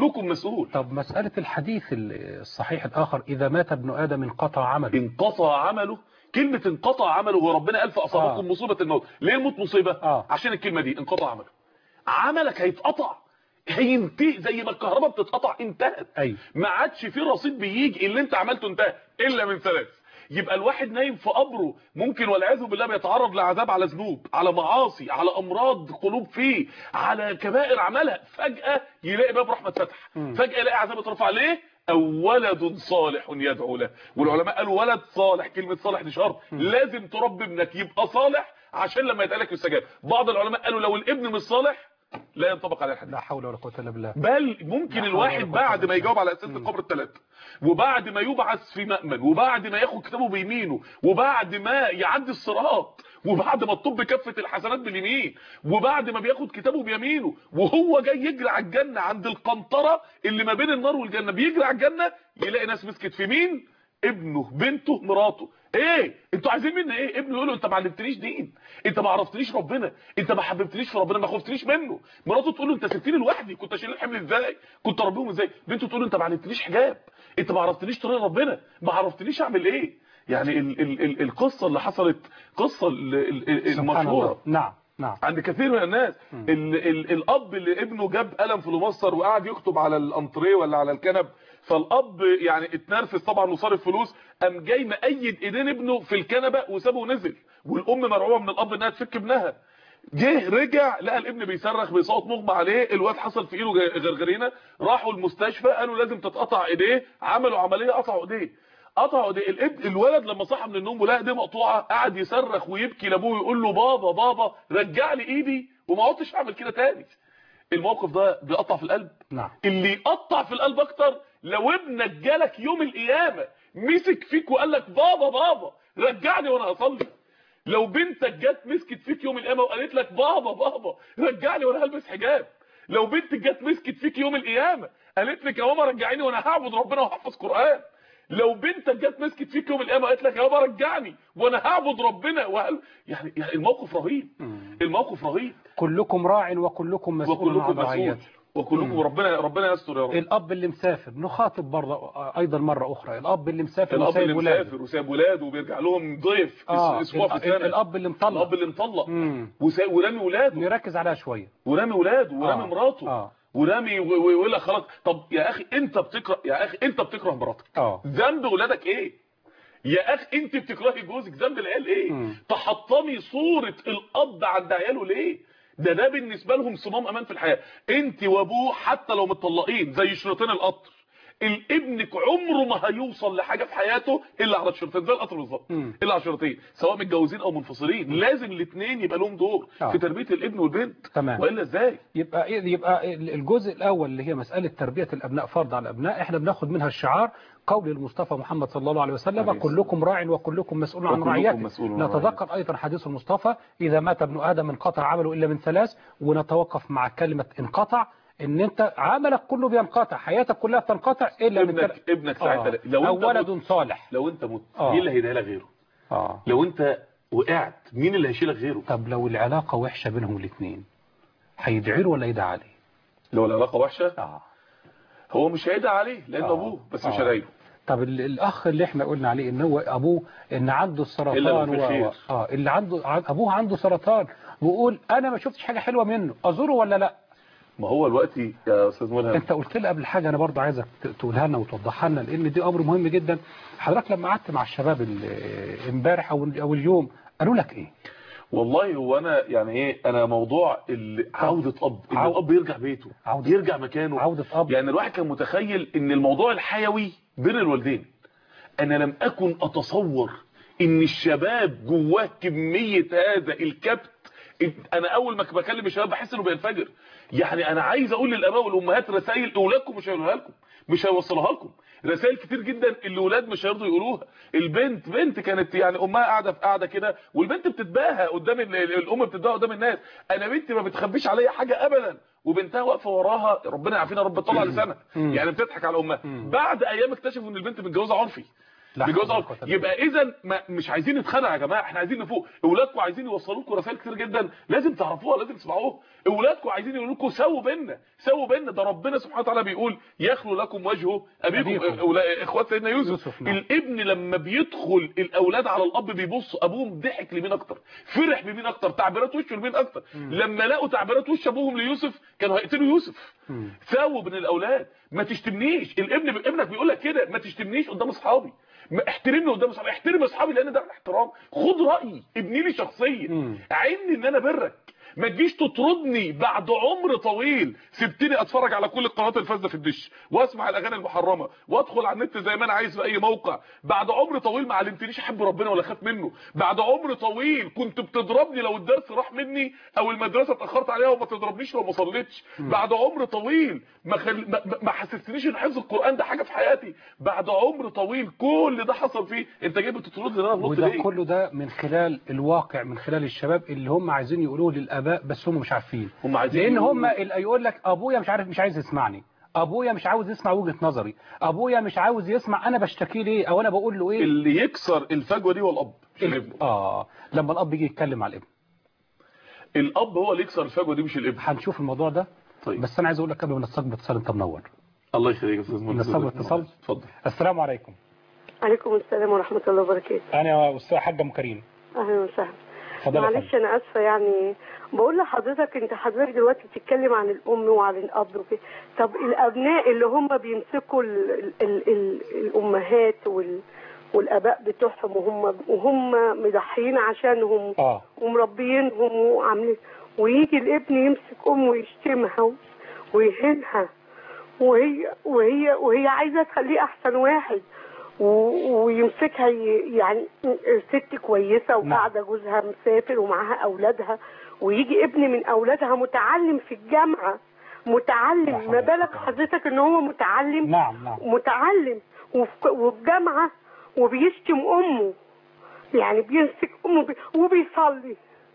طب مساله الحديث الصحيح الاخر، اذا مات ابن ادم انقطع عمله. كلمه انقطع عمله، وربنا قال فاصابكم مصيبه الموت. ليه الموت مصيبه؟ عشان الكلمه دي انقطع عمله. عملك هيتقطع، هينتهي زي ما الكهرباء بتتقطع، انتهت. ما عادش في رصيد بيجي، اللي انت عملته انتهى الا من ثلاث. يبقى الواحد نايم في قبره ممكن والعياذ بالله بيتعرض لعذاب، على ذنوب، على معاصي، على امراض قلوب فيه، على كبائر عملها، فجاه يلاقي باب رحمه فتح، فجاه يلاقي عذاب اترفع. ليه؟ او ولد صالح يدعو له. والعلماء قالوا ولد صالح، كلمه صالح دي شرط، لازم تربي ابنك يبقى صالح عشان لما يتقالك يستجاب. بعض العلماء قالوا لو الابن مش صالح لا ينطبق عليه الحديث. لا حول ولا قوه الا بالله. بل ممكن الواحد بعد ما يجاوب على اسئله القبر الثلاثه، وبعد ما يبعث في مأمن، وبعد ما ياخد كتابه بيمينه، وبعد ما يعدي الصراط، وبعد ما تطب كفه الحسنات باليمين، وبعد ما بياخد كتابه بيمينه، وهو جاي يجري على الجنه عند القنطره اللي ما بين النار والجنه، بيجري على الجنه يلاقي ناس مسكت في مين؟ ابنه، بنته، مراته. ايه انتوا عايزين مني ايه؟ ابنه يقول له انت ما علمتنيش دين، انت ما عرفتنيش ربنا، انت ما حببتنيش في ربنا، ما خفتنيش منه. مراته تقول له انت سبتني لوحدي، كنت اشيل الحمل ازاي؟ كنت اربيهم ازاي؟ بنته تقول له انت ما علمتنيش حجاب، انت ما عرفتنيش طريق ربنا، ما عرفتنيش اعمل ايه. يعني القصه اللي حصلت قصه المشهوره نعم عند كثير من الناس. الاب اللي ابنه جاب قلم فلوماستر وقعد يكتب على الانتريه ولا على الكنب، فالاب يعني اتنرفز طبعا وصارف فلوس، قام جاي مقيد ايدين ابنه في الكنبه وسابه ونزل، والام مرعوبه من الاب انها تفك ابنها. جه رجع لقى الابن بيصرخ بيصوت مغمى عليه، الواد حصل في ايده غرغرينه، راحوا المستشفى قالوا لازم تتقطع ايديه، عملوا عمليه قطعوا ايديه. الولد لما صحى من النوم ولقى ايديه مقطوعه قعد يصرخ ويبكي لابوه يقول له بابا رجع لي ايدي وما عدتش اعمل كده تاني. الموقف ده بيقطع في القلب. نعم. اللي يقطع في القلب اكتر لو ابنك جالك يوم القيامه مسك فيك وقال لك بابا رجعني وانا هصلي. لو بنتك جت مسكت فيك يوم القيامه وقالت لك بابا رجعني وانا هلبس حجاب. لو بنتك جت مسكت فيك يوم القيامه قالت لك يا ماما رجعيني وانا هعبد ربنا وهحفظ قران. لو بنتك جت مسكت فيك يوم القيامه قالت لك يا بابا رجعني وانا هعبد ربنا يعني الموقف رهيب. الموقف رهيب. كلكم راع وكلكم مسؤول عن رعيته، وكلكم ربنا يستر يا رب. الاب اللي مسافر، نخاطب برضه ايضا مره اخرى، الاب اللي مسافر وسايب ولاده وبيرجع لهم ضيف اسبوع في السنه، الاب اللي مطلق ورامي ولاده، نركز عليها شويه، ورامي ولاده ورامي مراته ورامي ويقول لك خلاص. طب يا اخي انت بتكره مراتك، ذنب ولادك ايه؟ يا اخي انت بتكرهي جوزك، ذنب العيال ايه؟ تحطمي صوره الاب عند عياله ليه؟ ده بالنسبه لهم صمام امان في الحياه. انت وابوه حتى لو متطلقين زي شريطين القطر، ابنك عمره ما هيوصل لحاجه في حياته الا على شريطين زي القطر بالظبط، الا على شريطين، سواء متجوزين او منفصلين. لازم الاثنين يبقى لهم دور في تربيه الابن والبنت. تمام. والا ازاي؟ يبقى الجزء الاول اللي هي مساله تربيه الابناء فرض على الابناء، احنا بناخد منها الشعار قول المصطفى محمد صلى الله عليه وسلم كلكم راع وكلكم مسؤول عن رعيته. نتذكر ايضا حديث المصطفى اذا مات ابن ادم انقطع عمله الا من ثلاث، ونتوقف مع كلمه انقطع، ان انت عملك كله بينقطع، حياتك كلها بتنقطع الا من ابنك ساعتها لو انت ولد صالح، لو انت مت مين اللي هيديها لك غيره؟ لو انت وقعت مين اللي هيشيلك غيره؟ طب لو العلاقه وحشه بينهم الاثنين هيدعي له ولا يدعي عليه؟ لو العلاقه وحشه هو مش هيدعي عليه لانه ابوه، بس مش هيدعي له. طب الاخ اللي احنا قلنا عليه ان هو ابوه ان عنده السرطان اللي عنده ابوه عنده سرطان ويقول انا ما شفتش حاجه حلوه منه، ازوره ولا لا؟ ما هو دلوقتي يا استاذ ملهم انت قلت لي قبل حاجه انا برضه عايزك تقولها لنا وتوضحها لنا، لان دي امر مهم جدا. حضرتك لما قعدت مع الشباب امبارح او اليوم قالوا لك ايه؟ والله هو انا يعني ايه، انا موضوع عودة اب، ان الاب يرجع بيته، يرجع مكانه، عودة اب. يعني الواحد كان متخيل ان الموضوع الحيوي بر الوالدين. انا لم اكن اتصور ان الشباب جواه كمية هذا الكبت. انا اول ما بكلم الشباب بحس انه بينفجر. يعني انا عايز اقول للاباء والامهات رسائل اولادكم مش هيقولوها لكم، مش هيوصلوها لكم، رسائل كتير جدا الاولاد مش هيرضوا يقولوها. بنت كانت يعني امها قاعده في قاعده كده، والبنت بتتباهى قدام الام، بتتباهى قدام الناس. انا بنتي ما بتخبيش عليا حاجه ابدا، وبنتها واقفه وراها، ربنا يعافينا رب تطلع لسانها، يعني بتضحك على امها. بعد ايام اكتشفوا ان البنت متجوزه عرفي. يبقى اذا مش عايزين نتخدع يا جماعه، احنا عايزين نفوق. اولادكم عايزين يوصلوا لكم رسائل كتير جدا لازم تعرفوها، لازم تسمعوها. اولادكم عايزين يقولوا لكم سووا بيننا، ده ربنا سبحانه وتعالى بيقول يخلو لكم وجه ابيكم. اخوات سيدنا يوسف. الابن لما بيدخل الاولاد على الاب بيبصوا ابوهم ضحك لمين اكتر، فرح بمين اكتر، تعبيرات وشه لمين اكتر. لما لقوا تعبيرات وش ابوهم ليوسف كانوا هيقتلوا يوسف. سووا بين الاولاد، ما تشتمنيش. ابنك بيقول لك كده، ما تشتمنيش قدام اصحابي، احترمني قدام اصحابي، احترم اصحابي لان ده الاحترام. خد رايي، ابني لي شخصيا، عيني ان انا برك. ما تجيش تطردني بعد عمر طويل سبتني اتفرج على كل القنوات الفاسده في الدش، واسمع الاغاني المحرمه، وادخل على النت زي ما انا عايز في اي موقع. بعد عمر طويل ما علمتنيش احب ربنا ولا اخاف منه. بعد عمر طويل كنت بتضربني لو الدرس راح مني، او المدرسه اتاخرت عليها، وما تضربنيش لو ما صليتش. بعد عمر طويل ما حسستنيش ان حفظ القران ده حاجه في حياتي. بعد عمر طويل كل ده حصل فيه، انت جاي بتطردني ان انا غلطت ليه؟ وده كله ده من خلال الواقع، من خلال الشباب اللي هم عايزين يقولوه للاباء بس هم مش عارفين. لان هم يقول لك ابويا مش عايز يسمعني، ابويا مش عاوز يسمع وجهة نظري، ابويا مش عاوز يسمع انا بشتكي ليه او انا بقول له ايه. اللي يكسر الفجوه دي هو الاب مش الابن. لما الاب يجي يتكلم على الابن، الاب هو اللي يكسر الفجوه دي مش الابن. هنشوف الموضوع ده. طيب. بس انا عايز اقول لك قبل ما نستقبل اتصال، انت منور. الله يخليك يا استاذ منى. نستقبل اتصال. اتفضل. السلام عليكم. عليكم السلام ورحمه الله وبركاته. انا استاذ حاجه ام كريم. اهلا وسهلا. معلش انا اسفه، يعني بقول لحضرتك انت حضرتك دلوقتي بتتكلم عن الام وعن الاب وكده. طب الابناء اللي هم بيمسكوا الامهات والاباء بتوعهم وهم مضحيين عشانهم ومربيينهم وعاملين، ويجي الابن يمسك امه ويشتمها ويهينها، وهي عايزه تخليه احسن واحد، ويمسكها يعني ست كويسه وقاعده جوزها مسافر ومعاها اولادها، ويجي ابن من اولادها متعلم في الجامعه، متعلم، ما بالك حضرتك ان هو متعلم؟ نعم. متعلم وفي جامعه وبيشتم امه، يعني بيمسك امه وبيصلي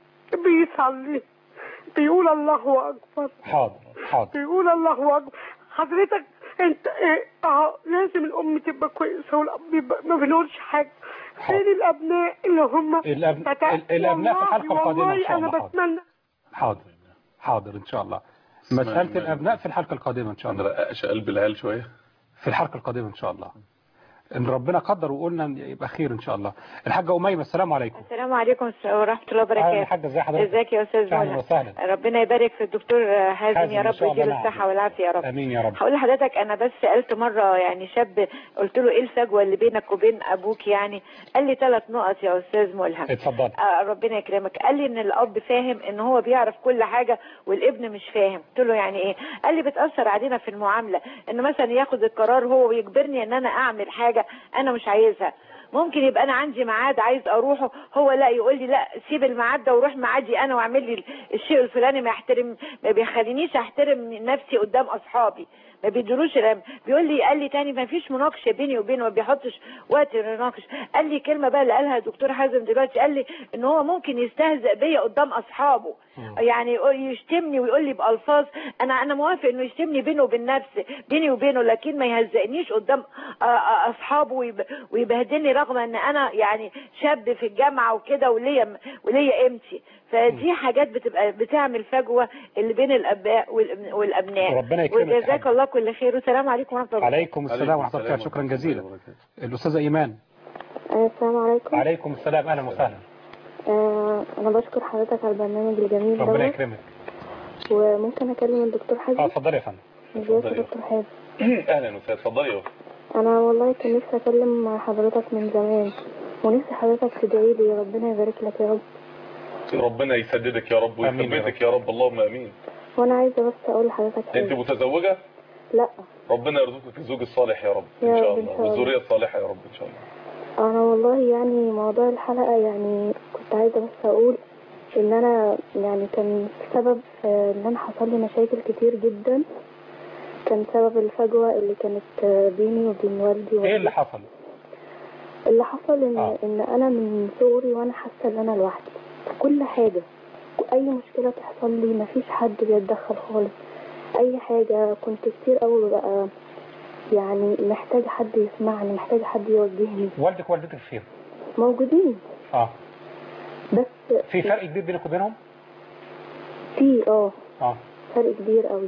بيقول الله اكبر. حاضر. بيقول الله اكبر. حضرتك انت لازم الام تبقى كويسه والاب ما بنقولش حاجه. فين الابناء اللي هم الابناء في الحلقه القادمه ان شاء الله. انا بتمنى. حاضر ان شاء الله. مساله الابناء في الحلقه القادمه ان شاء الله. رقش قلب العيال شويه في الحلقه القادمه ان شاء الله، ان ربنا قدر وقلنا يبقى خير ان شاء الله. الحاجه اميمه السلام عليكم. السلام عليكم ورحمه الله وبركاته. اهلا حاجه، ازي حضرتك؟ ازيك يا استاذ منى؟ ربنا يبارك في الدكتور حازم يا رب ويديله الصحه والعافيه يا رب. امين يا رب. هقول لحضرتك انا بس سالت مره يعني شاب، قلت له ايه الفجوه اللي بينك وبين ابوك؟ يعني قال لي 3 نقط يا استاذ ملهم. اتفضل. ربنا يكرمك. قال لي ان الاب فاهم ان هو بيعرف كل حاجه والابن مش فاهم. قلت له يعني ايه؟ قال لي بتاثر علينا في المعامله، ان مثلا ياخد القرار هو ويجبرني ان انا اعمل حاجه انا مش عايزها. ممكن يبقى انا عندي ميعاد عايز اروحه، هو لا يقول لي لا سيب الميعاد ده وروح ميعادي انا واعمل لي الشيء الفلاني، ما بيخلينيش احترم نفسي قدام اصحابي، ما بيدروش. قال لي تاني ما فيش مناقشه بيني وبينه، ما بيحطش وقت نناقش. قال لي كلمه بقى اللي قالها الدكتور حازم دلوقتي، قال لي ان هو ممكن يستهزئ بيا قدام اصحابه، يعني يشتمني ويقول لي بألفاظ، انا موافق انه يشتمني بينه وبين نفسي، بيني وبينه، لكن ما يهزقنيش قدام اصحابه ويبهدلني، رغم ان انا يعني شاب في الجامعه وكده وليا قيمتي. فدي حاجات بتبقى بتعمل فجوه اللي بين الاباء والابناء. ربنا يكرمك. وجزاك الله كل خير، والسلام عليكم ورحمه الله. عليكم السلام ورحمه الله. شكرا جزيلا. الاستاذه ايمان. السلام عليكم. عليكم السلام، اهلا وسهلا. انا بشكر حضرتك على البرنامج الجميل ده. ربنا يكرمك. وممكن اكلم الدكتور حازم؟ اتفضلي يا فندم. ازيك يا دكتور حازم؟ اهلا وسهلا، اتفضلي. انا والله كان نفسي اكلم حضرتك من زمان، ونفسي حضرتك تدعي لي، ربنا يبارك لك يا رب. ربنا يسددك يا رب ويثبتك يا رب، اللهم امين. وانا عايزه بس اقول لحضرتك حاجه. انت متزوجه؟ لا. ربنا يرزقك الزوج الصالح يا رب ان شاء الله، والذريه الصالحه يا رب ان شاء الله. انا والله يعني موضوع الحلقه يعني كنت عايزه بس اقول ان انا يعني كان سبب ان انا حصل لي مشاكل كتير جدا، كان سبب الفجوه اللي كانت بيني وبين والدي. ايه اللي حصل؟ اللي حصل ان انا من صغري وانا حاسه ان انا لوحدي في كل حاجه، اي مشكله تحصل لي مفيش حد بيتدخل خالص. اي حاجه كنت كتير قوي بقى يعني محتاج حد يسمعني، محتاج حد يوجهني. والدك ووالدتك فين؟ موجودين. بس في فرق كبير بينك وبينهم؟ في فرق كبير قوي.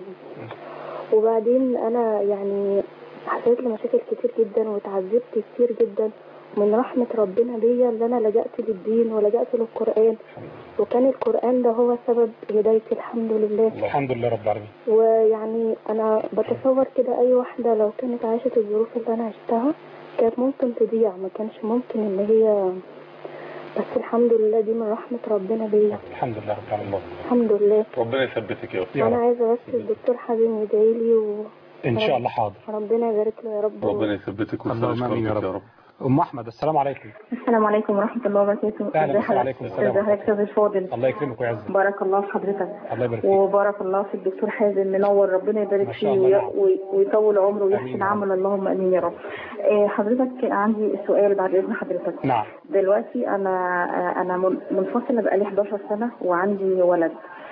وبعدين انا يعني حصلت لي مشاكل كتير جدا وتعذبت كتير جدا، من رحمة ربنا بيا اللي انا لجأت للدين ولجأت للقرآن، وكان القرآن ده هو سبب هدايتي الحمد لله. الحمد لله رب العالمين. ويعني انا بتصور كده اي واحدة لو كانت عاشت الظروف اللي انا عشتها كانت ممكن تضيع، ما كانش ممكن ان هي، بس الحمد لله دي من رحمة ربنا بيا. الحمد لله رب العالمين. الحمد لله. ربنا يثبتك يا رب. انا عايزة بس الدكتور حازم يدعي لي ان شاء الله. حاضر. ربنا يبارك له يا رب. ربنا يثبتك ويسلمك يا رب. ام احمد، السلام عليكم. السلام عليكم ورحمه الله وبركاته. اهلا وعليكم السلام. ازيك استاذ الفاضل؟ الله يكرمك ويعزك. بارك الله في حضرتك. الله يبارك فيك. وبارك الله في الدكتور حازم، منور، ربنا يبارك فيه ويطول عمره ويحسن عمله، اللهم امين يا رب. حضرتك عندي سؤال بعد اذن حضرتك. نعم. دلوقتي انا منفصله بقالي 11 سنه وعندي ولد،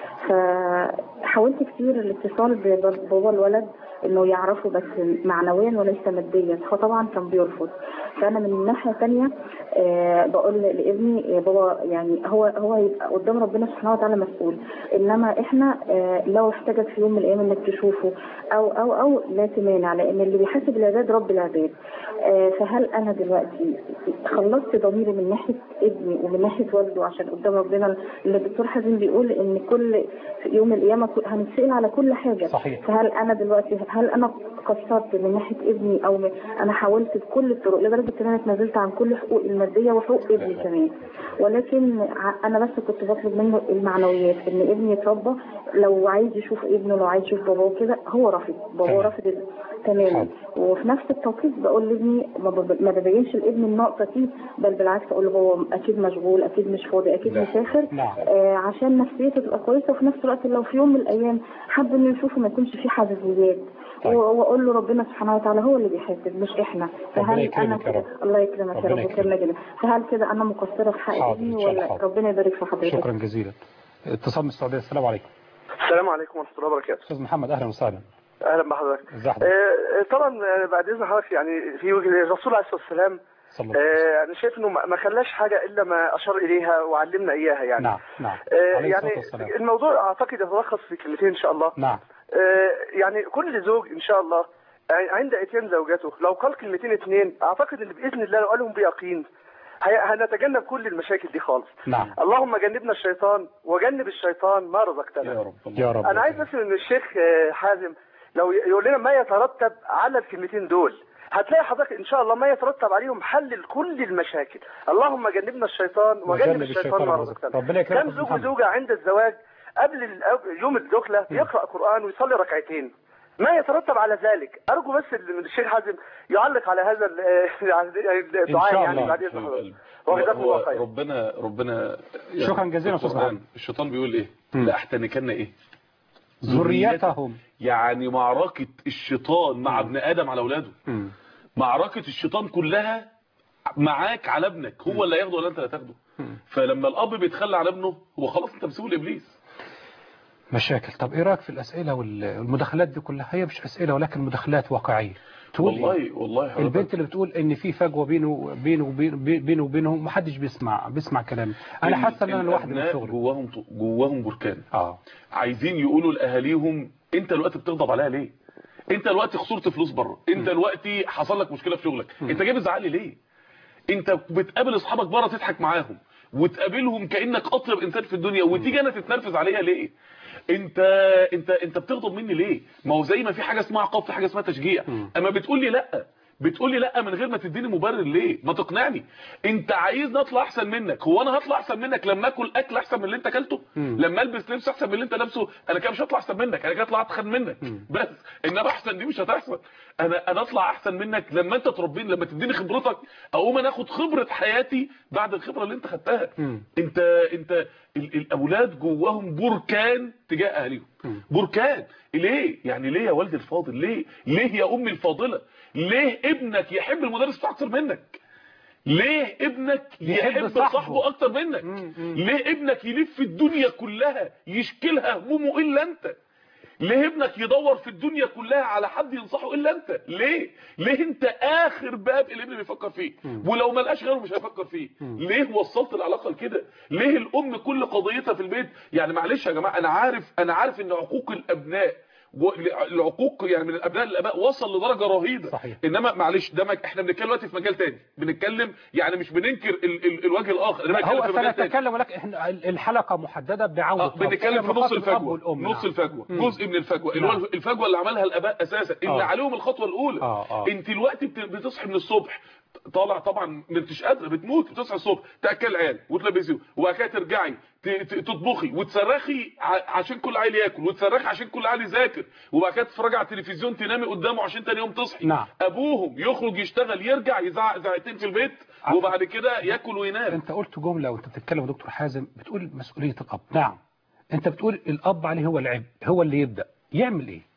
فحاولت كتير الاتصال ببابا الولد انه يعرفه بس معنويا وليس ماديا، هو طبعا كان بيرفض. فانا من ناحيه ثانيه بقول لابني بابا يعني هو يبقى قدام ربنا سبحانه وتعالى مسؤول، انما احنا لو احتاجك في يوم من الايام انك تشوفه او لا تمانع، لان اللي بيحاسب العباد رب العباد. فهل انا دلوقتي خلصت ضميري من ناحيه ابني ومن ناحيه والده عشان قدام ربنا، اللي الدكتور حازم بيقول ان كل يوم القيامه هنتسال على كل حاجه. صحيح. فهل انا دلوقتي انا قصرت من ناحيه ابني او انا حاولت بكل الطرق لدرجه ان انا اتنازلت عن كل حقوقي الماديه وحقوق ابني كمان، ولكن انا بس كنت بطلب منه المعنويات، ان ابني يتربى، لو عايز يشوف ابنه، لو عايز يشوف باباه كده، هو رافض، باباه رافض تماما. وفي نفس التوقيت بقول لابني ما ببينش لابني النقطه دي، بل بالعكس اقول له هو اكيد مشغول، اكيد مش فاضي، اكيد مسافر، عشان نفسيته تبقى كويسه. وفي نفس الوقت لو في يوم من الايام حب انه يشوفه ما يكونش فيه حساسيات. واقول له ربنا سبحانه وتعالى هو اللي بيحاسب مش احنا. فهل انا الله يكرمك يا رب ويكرمنا جدا، فهل كده انا مقصره في حق ابني ولا ربنا يبارك في حضرتك؟ شكرا جزيلا. اتصال من السعوديه. السلام عليكم. السلام عليكم ورحمه الله وبركاته. استاذ محمد، اهلا وسهلا. اهلا بحضرتك. طبعا بعد اذن حضرتك يعني في الرسول عليه الصلاه والسلام انا شايف انه ما خلاش حاجه الا ما اشار اليها وعلمنا اياها يعني. نعم. يعني الموضوع اعتقد يتلخص في كلمتين ان شاء الله. نعم. يعني كل زوج ان شاء الله عند اتيان زوجته لو قال كلمتين اثنين، اعتقد ان باذن الله لو قالهم بيقين هنتجنب كل المشاكل دي خالص. نعم. اللهم جنبنا الشيطان وجنب الشيطان ما رزقتنا. يا رب. يا رب. انا عايز بس ان الشيخ حازم لو يقول لنا ما يترتب على الكلمتين دول، هتلاقي حضرتك ان شاء الله ما يترتب عليهم حل لكل المشاكل. اللهم جنبنا الشيطان وجنب الشيطان ما رزقتنا. ربنا يكرمك. كم زوج وزوجه عند الزواج قبل يوم الدخله يقرا قران ويصلي ركعتين، ما يترتب على ذلك. ارجو بس من الشيخ حازم يعلق على هذا الدعاء يعني بعد اذن حضرتك. وجزاكم الله خير. ربنا يعني شكرا جزيلا استاذ محمد. الشيطان بيقول ايه؟ لاحتنكن ايه؟ ذريتهم. يعني معركه الشيطان مع ابن ادم على اولاده. معركه الشيطان كلها معاك على ابنك، هو اللي هياخده ولا انت اللي هتاخده. فلما الاب بيتخلى عن ابنه هو خلاص انت مسؤول ابليس. مشاكل. طب ايه رايك في الاسئله والمداخلات دي كلها؟ هي مش اسئله ولكن مداخلات واقعيه. والله البنت اللي بتقول ان في فجوه بينه وبينهم، محدش بيسمع كلامي. انا حاسه ان انا لوحدي من صغري. جواهم بركان عايزين يقولوا لاهاليهم انت دلوقتي بتغضب عليها ليه؟ انت دلوقتي خسرت فلوس بره، انت دلوقتي حصل لك مشكله في شغلك، انت جاي بتزعق لي ليه؟ انت بتقابل اصحابك بره تضحك معاهم وتقابلهم كانك اطيب انسان في الدنيا، وتيجي انا تتنرفز عليها ليه؟ انت بتغضب مني ليه؟ ما هو زي ما في حاجه اسمها عقاب في حاجه اسمها تشجيع. اما بتقول لي لا من غير ما تديني مبرر ليه؟ ما تقنعني. انت عايزني اطلع احسن منك، هو انا هطلع احسن منك لما اكل اكل احسن من اللي انت اكلته؟ لما البس لبس احسن من اللي انت لابسه؟ انا كده مش هطلع احسن منك، انا كده هطلع اتخن منك. بس انما احسن دي مش هتحصل. انا اطلع احسن منك لما انت تربيني، لما تديني خبرتك، اقوم انا اخد خبره حياتي بعد الخبره اللي انت خدتها. انت الاولاد جواهم بركان تجاه اهاليهم. بركان ليه؟ يعني ليه يا والدي الفاضل؟ ليه يا امي الفاضله؟ ليه ابنك يحب المدرس بتاعه اكتر منك؟ ليه ابنك يحب صاحبه اكتر منك؟ ليه ابنك يلف في الدنيا كلها يشكلها همومه الا انت؟ ليه ابنك يدور في الدنيا كلها على حد ينصحه الا انت؟ ليه انت اخر باب الابن بيفكر فيه، ولو ما لقاش غيره مش هيفكر فيه؟ ليه وصلت العلاقه لكده؟ ليه الام كل قضيتها في البيت؟ يعني معلش يا جماعه، انا عارف ان عقوق الابناء العقوق يعني من الابناء للاباء وصل لدرجه رهيبه. صحيح. انما معلش ده احنا بنتكلم دلوقتي في مجال تاني، بنتكلم يعني مش بننكر الوجه الاخر. هو سنتكلم ولكن احنا الحلقه محدده بعوده بنتكلم في نص الفجوه، نص الفجوه، جزء من الفجوه. الفجوه اللي عملها الاباء اساسا اللي عليهم الخطوه الاولى. انت دلوقتي بتصحي من الصبح طالع طبعا مش قادره، بتموت، بتصحى الصبح تاكل العيال وتلبسيهم، وبعد كده ترجعي تطبخي وتصرخي عشان كل عيل ياكل، وتصرخي عشان كل عيل يذاكر، وبعد كده تتفرجي على التلفزيون تنامي قدامه عشان تاني يوم تصحي. نعم. ابوهم يخرج يشتغل يرجع يزعق زعقتين في البيت وبعد كده ياكل وينام. انت قلت جمله وانت بتتكلم يا دكتور حازم، بتقول مسؤوليه الاب. نعم، انت بتقول الاب عليه هو العبء، هو اللي يبدا يعمل ايه؟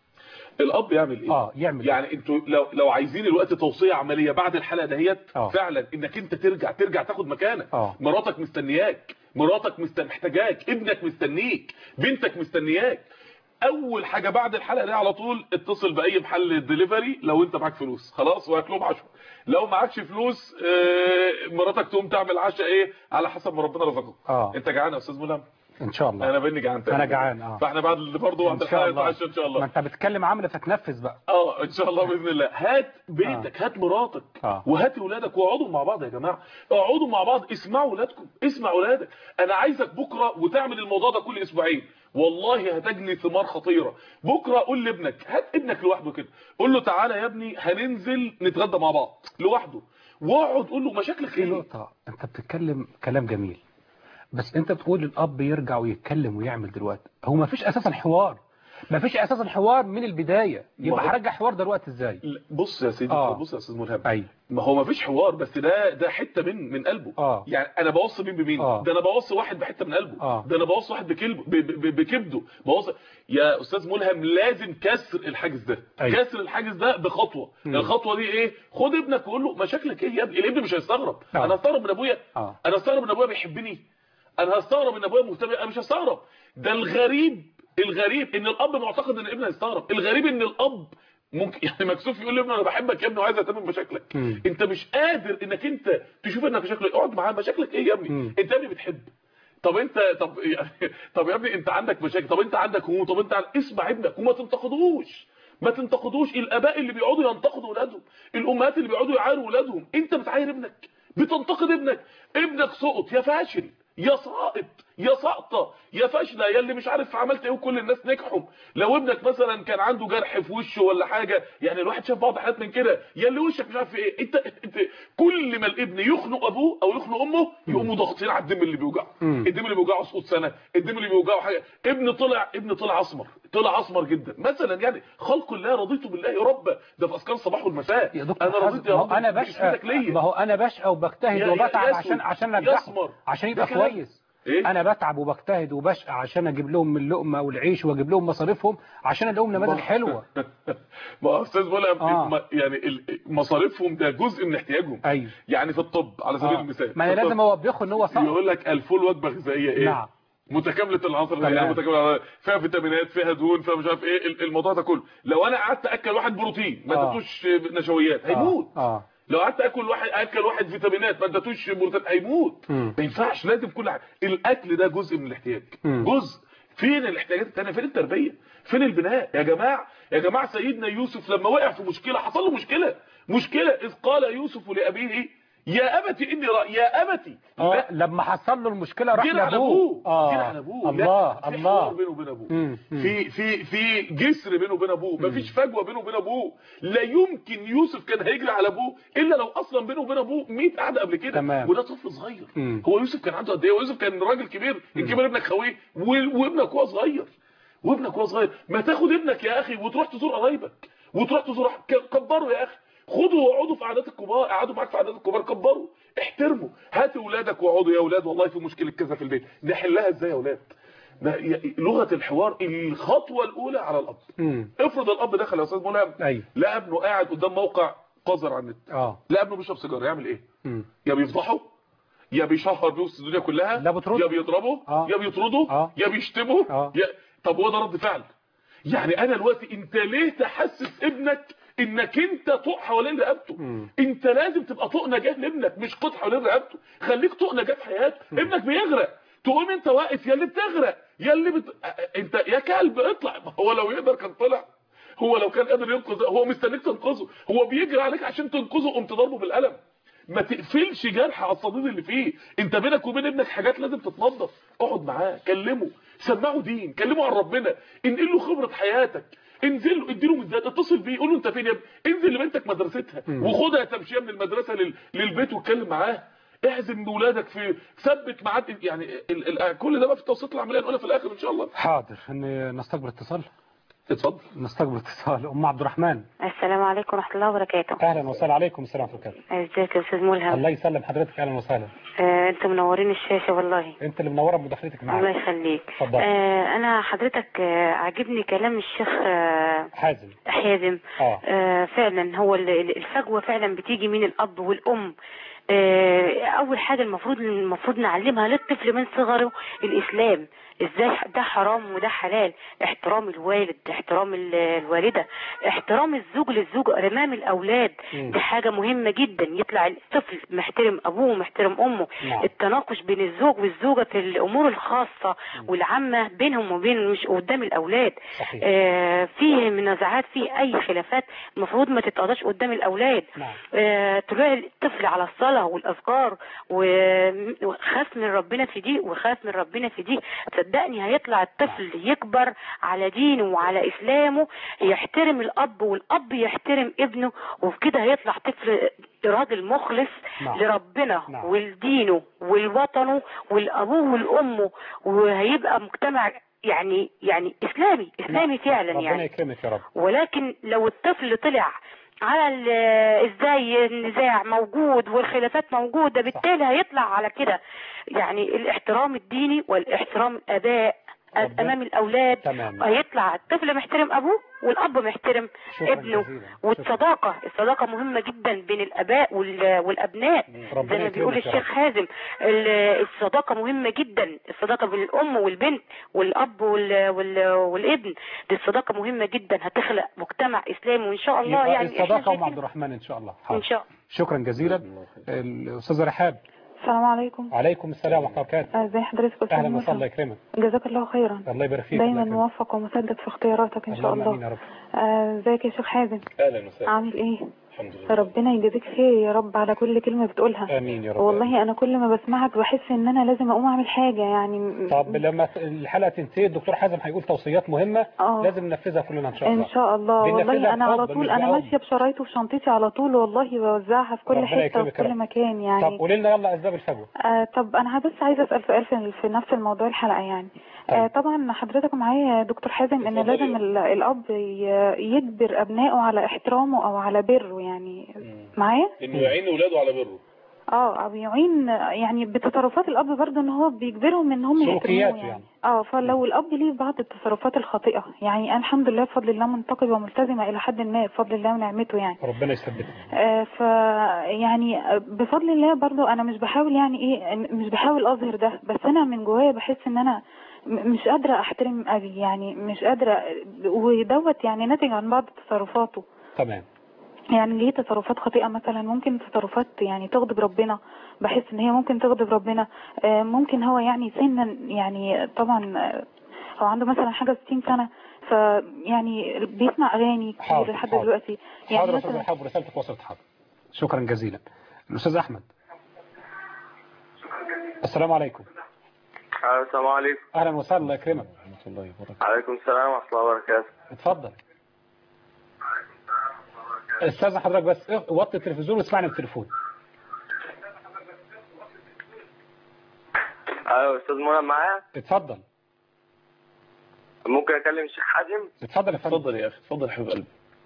الاب يعمل ايه؟ يعمل يعني انتوا لو عايزين الوقت توصيه عمليه بعد الحلقه دهيت فعلا انك انت ترجع تاخد مكانك. مراتك مستنياك، مراتك محتاجاك، ابنك مستنيك، بنتك مستنياك. اول حاجه بعد الحلقه دي على طول اتصل باي محل ديليفري لو انت معاك فلوس، خلاص واكلهم عشاء. لو معكش فلوس مراتك تقوم تعمل عشاء ايه على حسب ما ربنا رزقك. انت جعان يا استاذ ملهم؟ ان شاء الله. انا بني جعان تاني. انا جعان. فاحنا بعد برضه بعد الحلقه نتعشى ان شاء الله. ما انت بتتكلم عمل فتنفذ بقى. ان شاء الله باذن الله. هات بيتك، هات مراتك، وهات اولادك واقعدوا مع بعض يا جماعه. اقعدوا مع بعض، اسمعوا اولادكم، اسمع اولادك. انا عايزك بكره وتعمل الموضوع ده كل اسبوعين، والله هتجني ثمار خطيره. بكره قول لابنك، هات ابنك لوحده كده، قول له تعالى يا ابني هننزل نتغدى مع بعض لوحده، واقعد قول له مشاكلك ايه. نقطه، انت بتتكلم كلام جميل، بس انت بتقول الاب يرجع ويتكلم ويعمل دلوقتي. هو ما فيش اساسا حوار، ما فيش اساسا حوار من البدايه، يبقى هرجع حوار دلوقتي ازاي؟ بص يا سيدي، بص يا استاذ ملهم، ما هو ما فيش حوار، بس ده حته من قلبه. يعني انا بوصي مين بمين؟ ده انا بوصي واحد بحته من قلبه. ده انا بوصي واحد بكبده. بوصي يا استاذ ملهم لازم كسر الحاجز ده. كسر الحاجز ده بخطوه. الخطوه دي ايه؟ خد ابنك وقول له مشاكلك ايه يا ابني. الابن مش هيستغرب. انا هستغرب من ابويا؟ انا هستغرب من ابويا بيحبني؟ انا هستغرب ان ابويا مهتم؟ انا مش هستغرب. ده الغريب ان الاب معتقد ان ابنه هيستغرب. الغريب ان الاب ممكن يعني مكسوف يقول لابنه انا بحبك يا ابني وعايز اهتم بمشاكلك. انت مش قادر انك انت تشوف انك مشاكلك، اقعد معاه. مشاكلك ايه يا ابني؟ انت يا ابني بتحب، طب يا ابني انت عندك مشاكل، طب انت عندك هموم، طب انت اسمع ابنك وما تنتقدوش. ما تنتقدوش. الاباء اللي بيقعدوا ينتقدوا اولادهم، الامهات اللي بيقعدوا يعايروا اولادهم، انت بتعاير ابنك، بتنتقد ابنك سقط يا فاشل يا ساقط يا ساقطه يا فاشله يا اللي مش عارف عملت ايه وكل الناس نجحوا. لو ابنك مثلا كان عنده جرح في وشه ولا حاجه، يعني الواحد شاف بعض حالات من كده، يا اللي وشك مش عارف ايه. انت كل ما الابن يخنق ابوه او يخنق امه يقوموا ضاغطين على الدم اللي بيوجعه. الدم اللي بيوجعه سقوط سنه، الدم اللي بيوجعه حاجه. ابن طلع اسمر، طلع اسمر جدا مثلا. يعني خلق الله رضيت بالله ربا، ده في اذكار الصباح والمساء. انا رضيت يا رب. ما هو انا بشقى وبجتهد وبتعب عشان انجحه، عشان يبقى كويس. انا بتعب وبجتهد وبشقى عشان اجيب لهم من اللقمه والعيش واجيب لهم مصاريفهم عشان الاقيهم نماذج حلوه. ما استاذ ملهم يعني مصاريفهم ده جزء من احتياجهم. أيوه. يعني في الطب على سبيل المثال، ما لازم اوبخه ان هو صح. يقول لك الفول وجبه غذائيه ايه؟ نعم. متكامله العناصر، فيها فيتامينات، فيها دهون، فيها مش عارف ايه الموضوع ده كله. لو انا قعدت اكل واحد بروتين ما اديتوش نشويات هيموت. لو قعدت اكل واحد فيتامينات ما اديتوش بروتين هيموت. ما ينفعش، لازم كل حاجه. الاكل ده جزء من الاحتياج، جزء. فين الاحتياجات الثانيه؟ فين التربيه؟ فين البناء؟ يا جماعه سيدنا يوسف لما وقع في مشكله، حصل له مشكله اذ قال يوسف لابيه يا ابتي اني يا ابتي. لما حصل له المشكله راح لابوه. على ابوه. الله بينه وبين ابوه، في جسر بينه وبين ابوه، مفيش فجوه بينه وبين ابوه. لا يمكن يوسف كان هيجري على ابوه الا لو اصلا بينه وبين ابوه 100 قعده قبل كده. وده طفل صغير. هو يوسف كان عنده قد ايه؟ يوسف كان راجل كبير، الكبير ابنك خويه وابنك هو صغير. ما تاخد ابنك يا اخي وتروح تزور قرايبك، وتروح تزور كبره يا اخي. خدوا واقعدوا في قعدات الكبار، قعدوا معاك في قعدات الكبار، كبروا، احترموا. هاتوا اولادك واقعدوا يا اولاد والله في مشكله كذا في البيت، نحلها ازاي يا اولاد؟ لغه الحوار الخطوه الاولى على الاب. افرض الاب دخل يا استاذ ملهم لا ابنه قاعد قدام موقع قذر على النت، لا ابنه بيشرب سيجاره، يعمل ايه؟ يا بيفضحه، يا بيشهر بيه وسط الدنيا كلها، يا بيضربه، يا بيطرده، يا بيشتمه، طب هو ده رد فعل؟ يعني انا دلوقتي انت ليه تحسس ابنك انك انت طوق حوالين رقبته؟ انت لازم تبقى طوق نجاه لابنك، مش قط حوالين رقبته. خليك طوق نجاه في حياته. ابنك بيغرق تقوم انت واقف يا اللي بتغرق، يا اللي انت يا كلب اطلع. هو لو يقدر كان طلع، هو لو كان قادر ينقذ، هو مستنيك تنقذه، هو بيجري عليك عشان تنقذه، قمت ضربه بالقلم. ما تقفلش جرح على الصديد اللي فيه. انت بينك وبين ابنك حاجات لازم تتنظف. اقعد معاه، كلمه، سمعه دين، كلمه عن ربنا، انقل له خبره حياتك، انزل له، اديله مزاد، اتصل بيه، قول له انت فين يا ابني، انزل لبنتك مدرستها وخدها تمشيه من المدرسه للبيت واتكلم معاها. اعزم اولادك في، ثبت ميعاد، يعني كل ده بقى في التوسيط العمليه نقولها في الاخر ان شاء الله. حاضر. نستقبل اتصال. اتفضل. نستقبل اتصال. ام عبد الرحمن. السلام عليكم ورحمه الله وبركاته. اهلا وسهلا. عليكم السلام ورحمه الله وبركاته. ازيك يا استاذ ملهم؟ الله يسلم حضرتك. اهلا وسهلا. انتوا منورين الشاشه والله. انت اللي منوره بمداخلتك معايا. الله يخليك. اتفضل. انا حضرتك عاجبني كلام الشيخ حازم. فعلا هو الفجوه فعلا بتيجي من الاب والام. اول حاجه المفروض نعلمها للطفل من صغره الاسلام، ازاي ده حرام وده حلال، احترام الوالد، احترام الوالده، احترام الزوج للزوجه امام الاولاد. دي حاجه مهمه جدا. يطلع الطفل محترم ابوه ومحترم امه. التناقش بين الزوج والزوجه في الامور الخاصه والعامه بينهم وبين، مش قدام الاولاد. فيه منازعات، فيه اي خلافات المفروض ما تتقضاش قدام الاولاد. طلوع الطفل على الصلاه والاذكار وخاف من ربنا في دي وخاف من ربنا في دي، صدقني هيطلع الطفل يكبر على دينه وعلى اسلامه، يحترم الاب والاب يحترم ابنه، وبكده هيطلع طفل راجل مخلص لربنا ولدينه ولوطنه ولابوه ولامه، وهيبقى مجتمع يعني اسلامي فعلا. ربنا يكرمك يا رب. ولكن لو الطفل طلع على ازاي النزاع موجود والخلافات موجودة، بالتالي هيطلع على كده. يعني الاحترام الديني والاحترام الاباء امام الاولاد. هيطلع الطفل محترم ابوه والاب محترم ابنه. والصداقه مهمه جدا بين الاباء والابناء زي ما بيقول الشيخ حازم. الصداقه مهمه جدا، الصداقه بين الام والبنت والاب والابن، دي الصداقه مهمه جدا، هتخلق مجتمع اسلامي وان شاء الله. يعني الصداقه ام عبد الرحمن ان شاء الله. ان شاء الله. شكرا جزيلا. الاستاذه رحاب. السلام عليكم. وعليكم السلام ورحمه الله وبركاته. ازي حضرتك استاذ؟ اهلا وسهلا. الله يكرمك. جزاك الله خيرا. الله يبارك فيك. دايما موفق ومسدد في اختياراتك ان شاء الله. امين يا رب. ازيك يا شيخ حازم؟ اهلا وسهلا. عامل ايه؟ الحمد لله. ربنا يجازيك خير يا رب على كل كلمه بتقولها. امين يا رب. والله انا كل ما بسمعك بحس ان انا لازم اقوم اعمل حاجه يعني. طب لما الحلقه تنتهي الدكتور حازم هيقول توصيات مهمه لازم ننفذها كلنا ان شاء الله. ان شاء الله. والله انا على طول انا ماشيه بشرايطه في شنطتي على طول، والله بوزعها في كل حته وفي كل مكان يعني. طب قولي لنا يلا اسباب الفجوه. طب انا بس عايزه اسال سؤال في نفس الموضوع الحلقه يعني. طبعا حضرتك معايا دكتور حازم ان لازم الاب يجبر ابنائه على احترامه او على بره يعني. معايا انه يعين اولاده على بره. بيعين يعني بتصرفات الاب برضه ان هو بيجبرهم ان هم يحترموه يعني. فلو الاب ليه بعض التصرفات الخاطئه يعني، انا الحمد لله بفضل الله منتقبه وملتزمه الى حد ما بفضل الله ونعمته يعني، ربنا يثبتك. يعني بفضل الله برضه انا مش بحاول يعني ايه، مش بحاول اظهر ده، بس انا من جوايا بحس ان انا مش قادره احترم ابي يعني، مش قادره، ودوت يعني ناتج عن بعض تصرفاته. تمام. يعني ليه تصرفات خاطئة مثلا، ممكن تصرفات يعني تغضب ربنا، بحس ان هي ممكن تغضب ربنا. ممكن هو يعني سنا يعني طبعا هو عنده مثلا حاجة 60 سنة، فيعني بيسمع اغاني كتير لحد دلوقتي يعني. حاضر مثلا حاضر، رسالتك وصلت. حاضر، شكرا جزيلا. الاستاذ احمد. السلام عليكم. السلام عليكم. اهلا وسهلا، الله يكرمك. عليكم السلام ورحمة الله وبركاته. اتفضل. استاذ حضرتك بس وطي التلفزيون واسمعني بالتليفون. ايوه استاذ منى معايا. اتفضل. ممكن اكلم الشيخ حازم؟ اتفضل يا فندم. اتفضل يا اخي، اتفضل يا حبيب قلبي.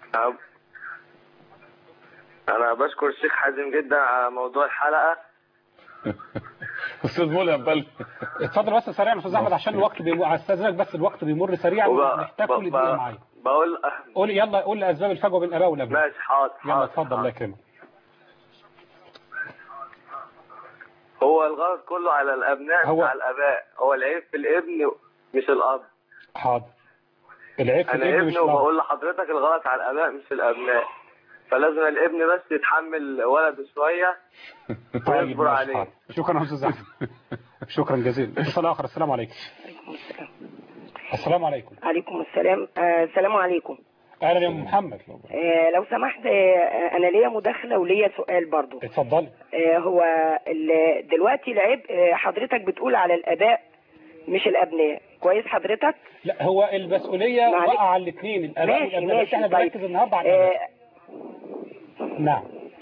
انا بشكر الشيخ حازم جدا على موضوع الحلقه. استاذ مولى بل اتفضل بس سريعا يا استاذ احمد عشان الوقت استاذنك، بس الوقت بيمر سريعا ونحتاج كل دقيقه معايا. قول يلا، قول لي اسباب الفجوه بين الاباء والابناء. ماشي حاضر. يلا اتفضل الله يكرمك. هو الغلط كله على الابناء مش على الاباء، هو العيب في الابن مش الاب. حاضر. العيب في الابن مش الاب. انا ابن وبقول لحضرتك الغلط على الاباء مش الابناء، فلازم الابن بس يتحمل ولده شويه ويصبر عليه. شكرا يا استاذ احمد. شكرا جزيلا. اتصال اخر. السلام عليكم. السلام عليكم. عليكم السلام. السلام عليكم. اهلا يا محمد. لو سمحت انا ليا مداخله وليا سؤال برضو. اتفضلي. هو دلوقتي العيب حضرتك بتقول على الاباء مش الابناء، كويس حضرتك؟ لا هو المسؤوليه واقعه على الاثنين، الاباء والابناء، بس احنا بنركز النهارده على الاباء. نعم.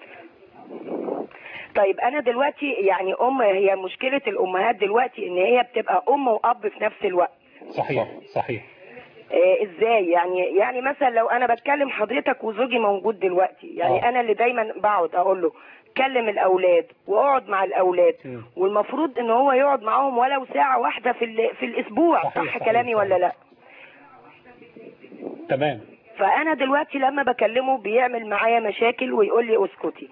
طيب انا دلوقتي يعني هي مشكله الامهات دلوقتي ان هي بتبقى ام واب في نفس الوقت. صحيح صحيح. ازاي يعني مثلا لو انا بتكلم حضرتك وزوجي موجود دلوقتي يعني انا اللي دايما بقعد اقول له كلم الاولاد واقعد مع الاولاد، والمفروض ان هو يقعد معاهم ولو ساعه واحده في الاسبوع. صح كلامي ولا لا؟ تمام. فانا دلوقتي لما بكلمه بيعمل معايا مشاكل ويقول لي اسكتي.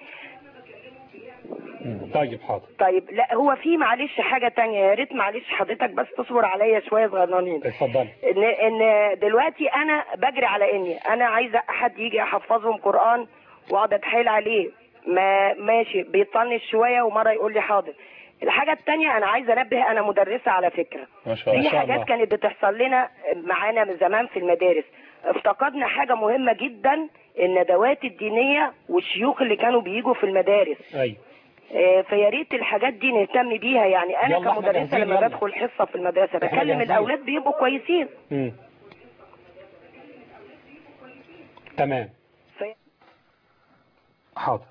طيب حاضر. طيب لا هو في معلش حاجه تانية، يا ريت معلش حضرتك بس تصبر عليا شويه صغننين. اتفضل. ان دلوقتي انا بجري على اني انا عايزه حد يجي احفظهم قران واقعد اتحايل عليه، ما ماشي بيطنش شويه ومره يقول لي حاضر. الحاجه الثانيه انا عايزه انبه، انا مدرسه على فكره. ما شاء الله. في حاجات كانت بتحصل لنا معانا من زمان في المدارس، افتقدنا حاجه مهمه جدا، الندوات الدينيه والشيوخ اللي كانوا بييجوا في المدارس. ايوه. فيا ريت الحاجات دي نهتم بيها يعني. انا كمدرسه لما بدخل حصه في المدرسه بكلم الاولاد بيبقوا كويسين. تمام. حاضر.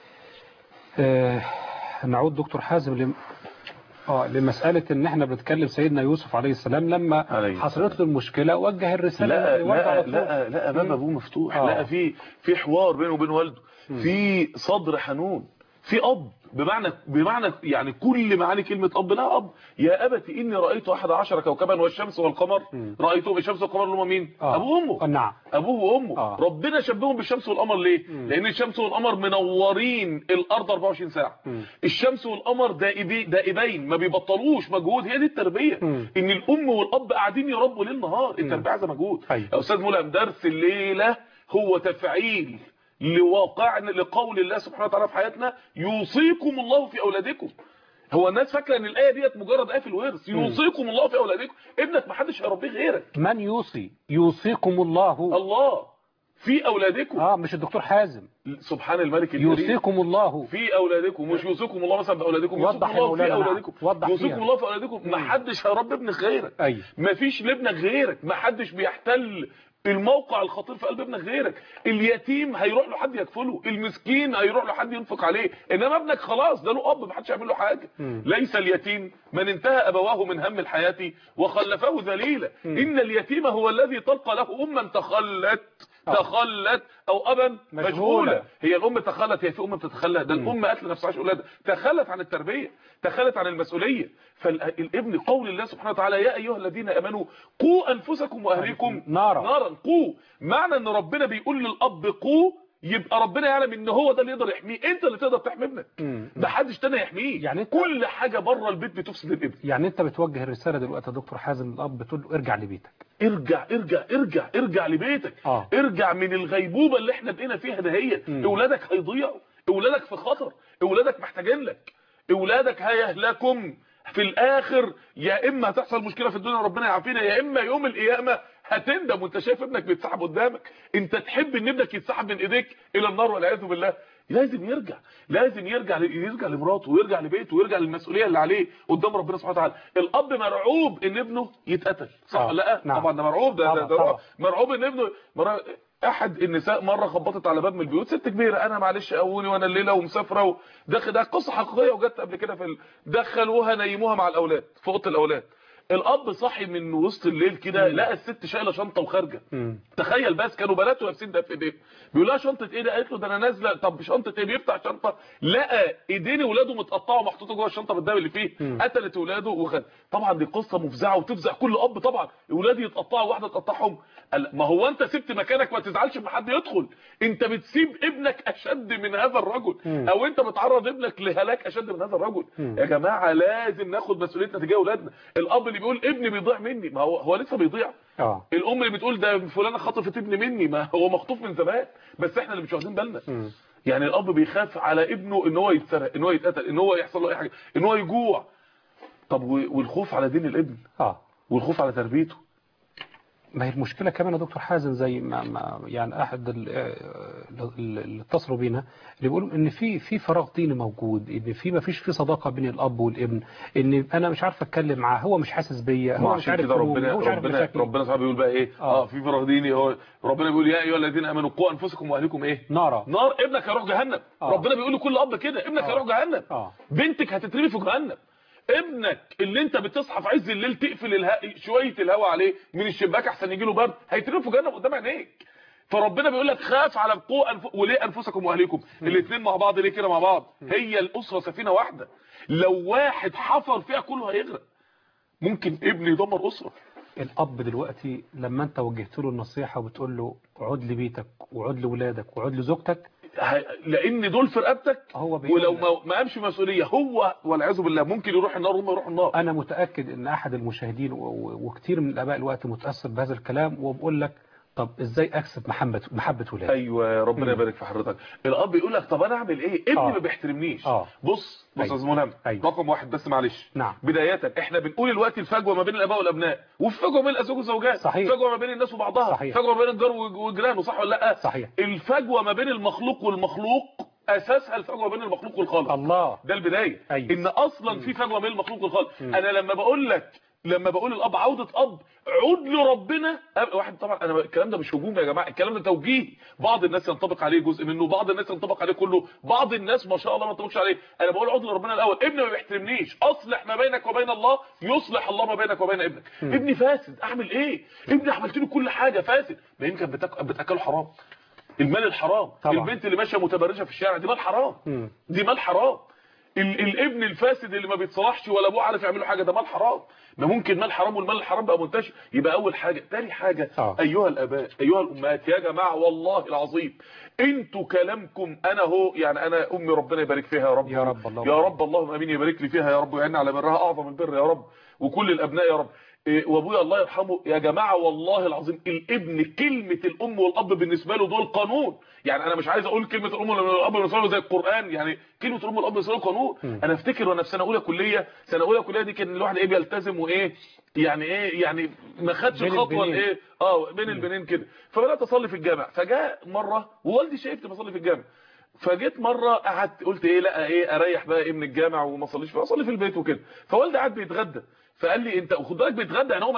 نعود دكتور حازم لمسألة ان احنا بنتكلم سيدنا يوسف عليه السلام لما حصلت له المشكلة وجه الرسالة. لا باب ابوه مفتوح. لا في حوار بينه وبين والده، في صدر حنون، في اب بمعنى يعني كل معاني كلمة اب. لا اب يا ابت اني رأيت 11 كوكبا والشمس والقمر رأيتهم. الشمس والقمر اللي هم مين؟ ابوه وامه. نعم. ابوه وامه. ربنا شبههم بالشمس والقمر ليه؟ لان الشمس والقمر منورين الارض 24 ساعة. الشمس والقمر دائبين ما بيبطلوش مجهود. هي دي التربية، ان الام والاب قاعدين يربوا ليل نهار. التربية عايزة مجهود. يا استاذ ملهم درس الليلة هو تفعيل لقول الله سبحانه وتعالى في حياتنا، يوصيكم الله في اولادكم. هو الناس فاكره ان الايه ديت مجرد ايه في الورث. يوصيكم الله في اولادكم. ابنك ما حدش هيربيه غيرك. من يوصي؟ يوصيكم الله في اولادكم. مش الدكتور حازم. سبحان الملك الكريم. يوصيكم الله في اولادكم، مش يوصيكم الله مثلا باولادكم. يوصيكم الله في اولادكم. يوصيكم الله في اولادكم. ما حدش هيربي ابنك غيرك. أيوه. ما فيش لابنك غيرك. ما حدش بيحتل الموقع الخطير في قلب ابنك غيرك. اليتيم هيروح له حد يكفله، المسكين هيروح له حد ينفق عليه، انما ابنك خلاص ده له اب ما حدش يعمل له حاجه. ليس اليتيم من انتهى ابواه من هم الحياه وخلفه ذليلا، ان اليتيم هو الذي تلقى له اما تخلت او ابا مشغولا. هي الام تخلت، هي في ام بتتخلى؟ ده الام قتل نفسها عشان اولادها، تخلت عن التربيه، تخلت عن المسؤوليه. فالابن قول الله سبحانه وتعالى يا ايها الذين امنوا قوا انفسكم واهليكم نارا. قوا معنى ان ربنا بيقول للاب قوا، يبقى ربنا يعلم ان هو ده اللي يقدر يحميه، انت اللي تقدر تحمي ابنك، ما حدش تاني يحميه. يعني كل حاجه بره البيت بتفسد الابن. يعني انت بتوجه الرساله دلوقتي يا دكتور حازم للاب، بتقول له ارجع لبيتك، ارجع لبيتك. ارجع من الغيبوبه اللي احنا بقينا فيها دهيت. اولادك هيضيعوا، اولادك في خطر، اولادك محتاجين لك، اولادك هيهلكم في الاخر. يا اما هتحصل مشكله في الدنيا ربنا يعافينا، يا اما يوم القيامه هتندم وانت شايف ابنك بيتسحب قدامك. انت تحب ان ابنك يتسحب من ايديك الى النار والعياذ بالله. لازم يرجع لمراته، ويرجع لبيته، ويرجع للمسؤوليه اللي عليه قدام ربنا سبحانه وتعالى. الاب مرعوب ان ابنه يتقتل، صح؟ لا نعم. طبعا ده مرعوب، ده مرعوب ان ابنه احد النساء مره خبطت على باب من البيوت، ست كبيره، انا معلش قووني وانا الليله ومسافره ده قصه حقيقيه وجت قبل كده دخلوها نيموها مع الاولاد في اوضه الاولاد. الاب صحي من وسط الليل كده لقى الست شايله شنطه وخارجه. تخيل بس، كانوا بناته لابسين ده في ايديه، بيقول لها شنطه ايه ده؟ قالت له ده انا نازله. طب شنطه ايه؟ بيفتح شنطه لقى ايدين اولاده متقطعه ومحطوطه جوه الشنطه بالدم اللي فيه. قتلت اولاده وخد. طبعا دي قصه مفزعه وتفزع كل اب. طبعا اولادي يتقطعوا، واحده تقطعهم. ما هو انت سبت مكانك، ما تزعلش ان حد يدخل، انت بتسيب ابنك اشد من هذا الرجل، او انت بتعرض ابنك لهلاك اشد من هذا الرجل. يا جماعه لازم ناخد مسؤوليتنا تجاه اولادنا. الاب اللي بيقول ابني بيضيع مني، ما هو لسه بيضيع. الام اللي بتقول ده فلانه خطفت ابني مني، ما هو مخطوف من زمان، بس احنا اللي مش واخدين بالنا. يعني الاب بيخاف على ابنه ان هو يتسرق، ان هو يتقتل، ان هو يحصل له اي حاجه، ان هو يجوع. طب والخوف على دين الابن، والخوف على تربيته. ما هي المشكله كمان يا دكتور حازم، زي ما يعني احد اللي اتصلوا بينا اللي بيقولوا ان في فراغ ديني موجود، ان ما فيش صداقه بين الاب والابن، ان انا مش عارف اتكلم معاه، هو مش حاسس بيا، هو مش عارف كده. ربنا سبحانه بيقول بقى ايه؟ في فراغ ديني. هو ربنا بيقول يا ايها الذين امنوا قوا انفسكم واهليكم ايه؟ نار. ابنك هيروح جهنم. ربنا بيقول لكل اب كده، ابنك هيروح جهنم. بنتك هتترمي في جهنم. ابنك اللي انت بتصحى في عز الليل تقفل شويه الهواء عليه من الشباك احسن يجي له برد، هيترمي في جهنم قدام عينيك. فربنا بيقول لك خاف على وليه انفسكم واهليكم، الاثنين مع بعض. ليه كده مع بعض؟ هي الاسره سفينه واحده، لو واحد حفر فيها كله هيغرق. ممكن ابن يدمر اسره. الاب دلوقتي لما انت وجهت له النصيحه وبتقول له عد لبيتك وعد لاولادك وعد لزوجتك، لان دول في رقبتك، ولو ما قامش مسؤوليه هو والعياذ بالله ممكن يروح النار وهم يروحوا النار. انا متاكد ان احد المشاهدين وكثير من الاباء الوقت متاثر بهذا الكلام، وبقول لك طب ازاي اكسب محبه ولادي؟ ايوه ربنا يبارك في حضرتك. الاب يقول لك طب انا اعمل ايه؟ ابني ما بيحترمنيش. بص يا استاذ ملهم، رقم واحد بس معلش. بدايه احنا بنقول دلوقتي الفجوه ما بين الاباء والابناء، وفي فجوه بين الازواج والزوجات، فجوه ما بين الناس وبعضها، فجوه ما بين الجار وجيرانه، صح ولا لا؟ صحيح. الفجوه ما بين المخلوق والمخلوق اساسها الفجوه بين المخلوق والخالق. الله، ده البدايه. ان اصلا في فجوه بين المخلوق والخالق. انا لما بقول الاب عوده اب، عود لربنا. واحد طبعا انا الكلام ده مش هجوم يا جماعه، الكلام ده توجيه. بعض الناس ينطبق عليه جزء منه، بعض الناس ينطبق عليه كله، بعض الناس ما شاء الله ما ينطبقش عليه. انا بقول عود لربنا الاول. ابني ما بيحترمنيش، اصلح ما بينك وبين الله يصلح الله ما بينك وبين ابنك. ابني فاسد، اعمل ايه؟ ابني عملت له كل حاجه فاسد. ما يمكن بتاكله حرام، المال الحرام طبعا. البنت اللي ماشيه متبرجه في الشارع دي مال حرام، دي مال حرام. الابن الفاسد اللي ما بيتصلحش ولا ابوه عارف يعملوا حاجه، ده مال حرام. ما ممكن مال حرام والمال الحرام بقى منتشر. يبقى اول حاجه. تاني حاجه ايها الاباء ايها الامهات، يا جماعه والله العظيم انتوا كلامكم انا هو، يعني انا امي ربنا يبارك فيها يا رب، يا رب الله، يا رب اللهم امين، يبارك لي فيها يا رب ويعيننا على برها اعظم البر يا رب، وكل الابناء يا رب، وابويا الله يرحمه. يا جماعه والله العظيم الابن كلمه الام والاب بالنسبه له دول قانون. يعني انا مش عايز اقول كلمه الام والاب بالنسبه له زي القران، يعني كلمه الام والاب بالنسبه له قانون. انا افتكر وانا في سنه اولى كليه دي كان الواحد بيلتزم وايه يعني ما خدش الخطوه الايه بين البنين كده. فبدات اصلي في الجامع، فجاء مره ووالدي شايفني بصلي في الجامع، فجيت مره قعدت قلت لا اريح بقى من الجامع وما اصليش، اصلي في البيت وكده. فوالدي قعد بيتغدى، فقال لي انت خد بالك بيتغدى يعني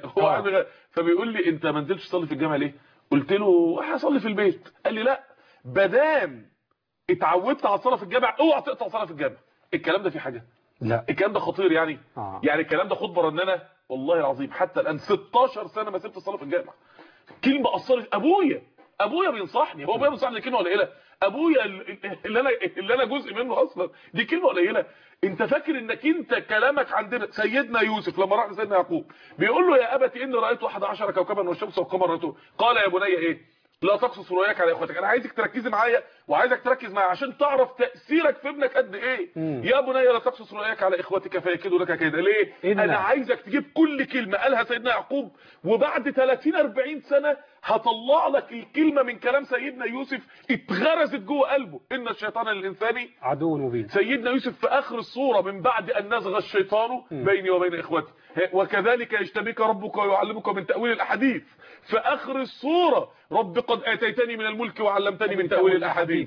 هو فبيقول لي انت ما نزلتش تصلي في الجامع ليه؟ قلت له هصلي في البيت. قال لي لا بدام اتعودت على الصلاه في الجامع اوعى تقطع صلاه في الجامع. الكلام ده فيه حاجه؟ لا الكلام ده خطير يعني. يعني الكلام ده خد برنانه والله العظيم حتى الان 16 سنه ما سبت الصلاه في الجامع. كلمه اثرت. ابويا بينصحني، هو ابويا بينصحني كلمه قليله، ابويا اللي انا جزء منه اصلا دي كلمه قليله. انت فاكر انك انت كلامك عندنا سيدنا يوسف لما راح لسيدنا يعقوب بيقول له يا ابتي اني رايت 11 كوكبا والشمس والقمر رأيتهم قال يا بني ايه لا تقصص رؤياك على اخواتك. انا عايزك تركزي معايا وعايزك تركز معايا عشان تعرف تاثيرك في ابنك قد ايه. يا بني لا تقصص رؤياك على اخواتك فيكيدوا لك كيدا. ليه؟ انا عايزك تجيب كل كلمه قالها سيدنا يعقوب وبعد 30 40 سنه هطلع لك الكلمه من كلام سيدنا يوسف اتغرزت جوه قلبه. ان الشيطان للانسان عدو مبين. سيدنا يوسف في اخر الصوره من بعد ان نزغ الشيطان بيني وبين اخوتي وكذلك يجتبيك ربك ويعلمك من تاويل الاحاديث. في اخر الصوره رب قد اتيتني من الملك وعلمتني من تاويل الاحاديث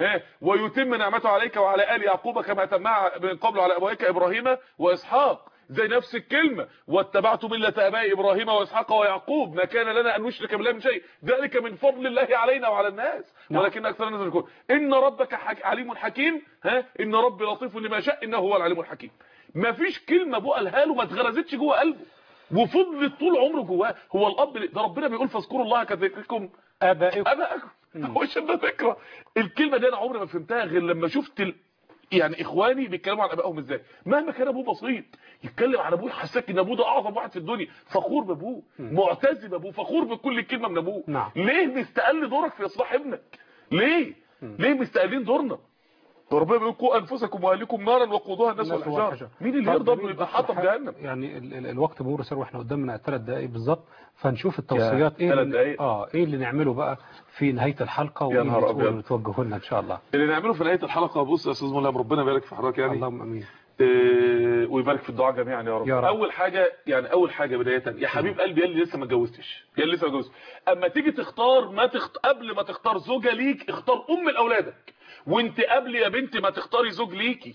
ويتم نعمته عليك وعلى ال يعقوب كما اتمها من قبل على ابويك ابراهيم واسحاق. زي نفس الكلمه واتبعت مله ابائي ابراهيم واسحاق ويعقوب ما كان لنا ان نشرك بالله من شيء ذلك من فضل الله علينا وعلى الناس ولكن اكثر الناس لا يشكرون. ان ربك عليم حكيم ان ربي لطيف لما شاء انه هو العليم الحكيم. ما فيش كلمه ابوه قالها له ما اتغرزتش جوه قلبه وفضلت طول عمره جواه. هو الاب ده ربنا بيقول فاذكروا الله كذكركم ابائكم. هو شبه فكره الكلمه دي انا عمري ما فهمتها غير لما شفت يعني اخواني بيتكلموا عن ابائهم ازاي. مهما كان ابوه بسيط يتكلم عن ابوه يحسسك ان ابوه ده اعظم واحد في الدنيا، فخور بابوه، معتز بابوه، فخور بكل كلمه من ابوه. ليه مستقل دورك في اصلاح ابنك؟ ليه مستقلين دورنا؟ وربنا بيقول قوا انفسكم واهليكم نارا وقودها الناس والحجاره. مين اللي يرضى انه يبقى حاطب جهنم؟ يعني الوقت بيمر سر واحنا قدامنا 3 دقائق بالظبط فنشوف التوصيات ايه اللي نعمله بقى في نهايه الحلقه وايه اللي توجهوا لنا ان شاء الله. اللي نعمله في نهايه الحلقه بص يا استاذ ملهم ربنا يبارك في حضرتك يعني اللهم امين ويبارك في الدعاء جميعا يا رب. اول حاجه بدايه يا حبيب قلبي يا اللي لسه ما اتجوزتش اما تيجي تختار قبل ما تختار زوجه ليك اختار ام لاولادك. وانت قبل يا بنتي ما تختاري زوج ليكي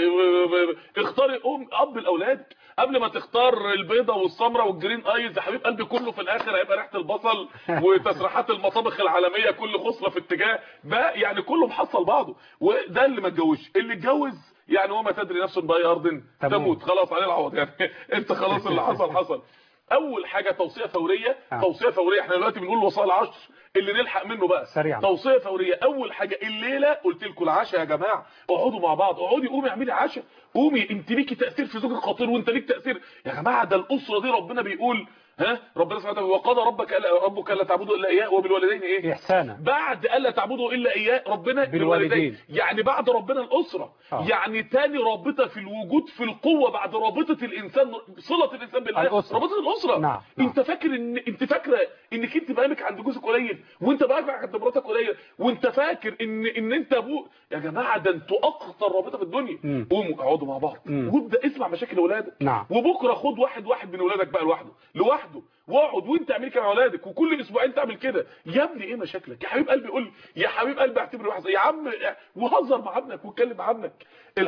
اختاري اب لاولادك قبل ما تختار البيضه والسمراء والجرين ايز. يا حبيب قلبي كله في الاخر هيبقى ريحه البصل وتسريحات المطابخ العالميه كل خصله في اتجاه بقى يعني كله محصل بعضه. وده اللي ما اتجوزش. اللي اتجوز يعني هو ما تدري نفس باي ارض تموت خلاص عليه العوض يعني انت خلاص اللي حصل. اول حاجه توصيه فوريه. توصيه فوريه احنا دلوقتي بنقول وصايا العشر اللي نلحق منه بقى سريعا. توصيه فوريه. اول حاجه الليله قلت لكم العشاء يا جماعه اقعدوا مع بعض. اقعدي قومي اعملي عشاء. قومي انت ليكي تاثير في زوجك خطير وانت ليك تاثير يا جماعه. ده الاسره دي ربنا بيقول ربنا سبحانه وتعالى وقضى ربك الا تعبدوا الا اياه وبالوالدين ايه احسانا. بعد الا تعبدوا الا اياه ربنا بالوالدين يعني بعد ربنا الاسره. يعني تاني رابطه في الوجود في القوه بعد رابطه الانسان صله الانسان بالله رابطه الاسره. انت فاكره انك انت بقالك عند جوزك قليل وانت بقالك عند مراتك قليل وانت فاكر ان انت ابوك. يا جماعه ده انتوا اكتر رابطه في الدنيا. قوموا اقعدوا مع بعض وابدا اسمع مشاكل اولادك. وبكره خد واحد من اولادك بقى لوحده واقعد وانت اعمل كده مع اولادك وكل اسبوعين تعمل كده. يا ابني ايه مشاكلك يا حبيب قلبي؟ قول لي يا حبيب قلبي اعتبر واحد يا عم وهزر مع ابنك واتكلم مع ابنك.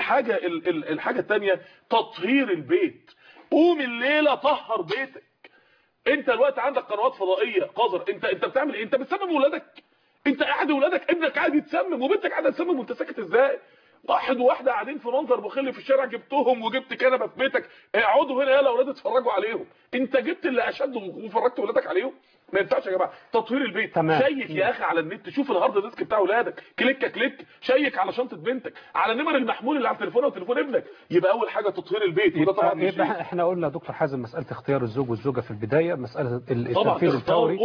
الحاجه الثانيه تطهير البيت. قوم الليله طهر بيتك. انت دلوقتي عندك قنوات فضائيه قذر. انت بتعمل ايه؟ انت بتسمم ولادك. انت قاعد ولادك ابنك قاعد يتسمم وبنتك قاعده تسمم وانت ساكت ازاي؟ واحد وواحده قاعدين في منظر مخل في الشارع جبتهم وجبت كنبه في بيتك اقعدوا هنا يلا اولاد اتفرجوا عليهم. انت جبت اللي اشد وفرجت ولادك عليهم. ما ينفعش يا جماعه. تطوير البيت. شيك يا اخي على النت شوف الهارد ديسك بتاع اولادك كليك شيك على شنطه بنتك على نمر المحمول اللي على تليفونها وتليفون ابنك. يبقى اول حاجه تطهير البيت وده طبعا احنا قلنا دكتور حازم مساله اختيار الزوج والزوجه في البدايه مساله التنفيذ الفوري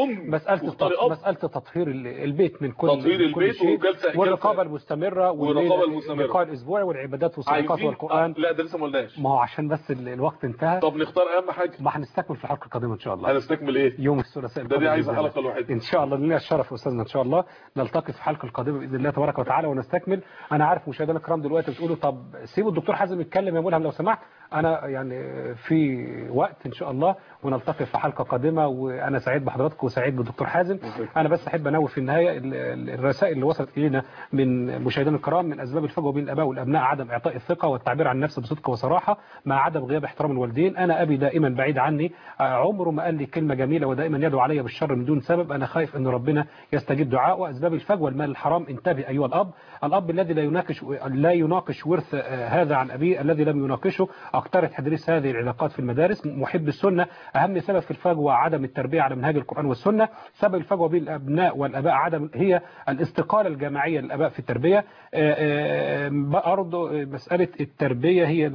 مساله تطهير البيت من كل تطهير البيت والرقابه المستمره واللقاء الاسبوعي والعبادات والصدقات والقران. لا ده لسه ما قلناش. ما هو عشان بس الوقت انتهى. طب نختار اهم حاجه. ما هنستكمل في الحلقه القادمه ان شاء الله. هنستكمل ايه؟ يوم الثلاثاء دي عايزه حلقه لوحدها ان شاء الله. لنا الشرف يا استاذنا ان شاء الله نلتقي في الحلقه القادمه باذن الله تبارك وتعالى ونستكمل. انا عارف مشاهدينا الكرام دلوقتي بتقولوا طب سيبوا الدكتور حازم يتكلم يا ملهم لو سمحت أنا يعني في وقت إن شاء الله ونلتقي في حلقة قادمة، وأنا سعيد بحضراتكم وسعيد بالدكتور حازم. أنا بس أحب أنوه في النهاية الرسائل اللي وصلت إلينا من مشاهدينا الكرام: من أسباب الفجوة بين الآباء والأبناء عدم إعطاء الثقة والتعبير عن النفس بصدق وصراحة مع عدم غياب احترام الوالدين. أنا أبي دائما بعيد عني، عمره ما قال لي كلمة جميلة، ودائما يدعو علي بالشر من دون سبب. أنا خايف أن ربنا يستجيب دعاء. وأسباب الفجوة المال الحرام: انتبه أيها الأب الذي لا يناقش ورث هذا عن أبيه، الذي لم يناقشه. اقترح تدريس هذه العلاقات في المدارس. محب السنة: أهم سبب في الفجوة عدم التربية على منهاج القرآن والسنة. سبب الفجوة بين الأبناء والآباء هي الاستقالة الجماعية للآباء في التربية. برضه مسألة التربية هي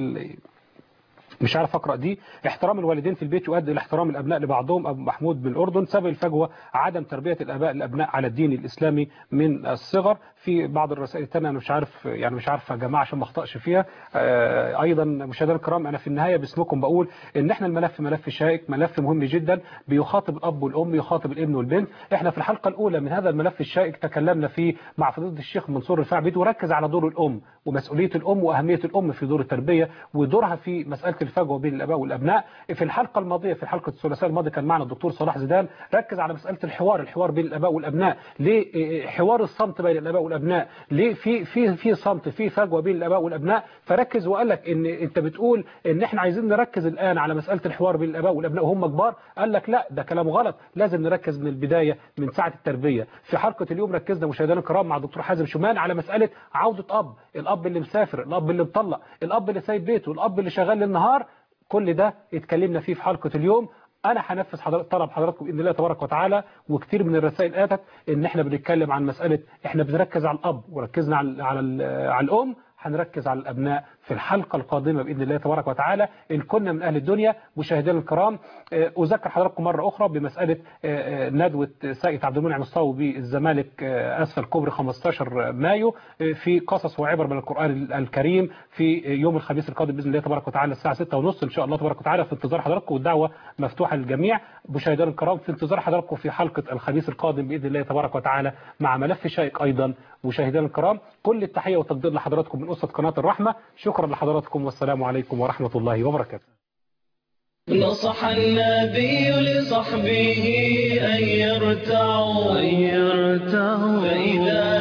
مش عارف اقرا دي. احترام الوالدين في البيت يؤدي الى احترام الابناء لبعضهم. ابو محمود من الاردن: سبب الفجوه عدم تربيه الاباء الابناء على الدين الاسلامي من الصغر. في بعض الرسائل الثانيه انا مش عارف يا جماعه عشان ما اخطاش فيها. ايضا مشاهدينا الكرام، انا في النهايه باسمكم بقول ان احنا الملف ملف شائك، ملف مهم جدا بيخاطب الاب والام، يخاطب الابن والبنت. احنا في الحلقه الاولى من هذا الملف الشائك تكلمنا فيه مع فضيله الشيخ منصور رفاعي بيت، وركز على دور الام ومسؤوليه الام واهميه الام في دور التربيه ودورها في مساله الفجوه بين الاباء والابناء. في الحلقه الماضيه، في حلقه الثلاثاء الماضي، كان معنا الدكتور صلاح زيدان، ركز على مساله الحوار بين الاباء والابناء. ليه حوار الصمت بين الاباء والابناء؟ ليه في صمت، في فجوه بين الاباء والابناء؟ فركز وقال لك ان انت بتقول ان احنا عايزين نركز الان على مساله الحوار بين الاباء والابناء وهم كبار. قال لك لا، ده كلام غلط، لازم نركز من البدايه من ساعه التربيه. في حلقه اليوم ركزنا مشاهدينا الكرام مع الدكتور حازم شومان على مساله عوده الاب اللي مسافر، الاب اللي مطلق، الاب اللي سايب بيته، الاب اللي شغال للنهار. كل ده اتكلمنا فيه في حلقة اليوم. أنا هنفذ طلب حضراتكم بإذن الله تبارك وتعالى. وكتير من الرسائل آتت إن إحنا بنتكلم عن مسألة إحنا بنركز على الأب وركزنا على الأم، هنركز على الأبناء في الحلقة القادمة بإذن الله تبارك وتعالى إن كنا من أهل الدنيا. مشاهدينا الكرام، أذكر حضراتكم مرة أخرى بمسألة ندوة سيد عبد المنعم الصاوي بالزمالك أسفل كوبري 15 مايو في قصص وعبر من القرآن الكريم في يوم الخميس القادم بإذن الله تبارك وتعالى الساعة 6:30 إن شاء الله تبارك وتعالى. في انتظار حضراتكم، والدعوة مفتوحة للجميع. مشاهدينا الكرام، في انتظار حضراتكم في حلقة الخميس القادم بإذن الله تبارك وتعالى مع ملف شائك أيضا. مشاهدينا الكرام، كل التحية والتقدير لحضراتكم من أسرة قناة الرحمة. شكرا لحضراتكم والسلام عليكم ورحمة الله وبركاته. نصح النبي لصحبه أن يرتعوا فإذا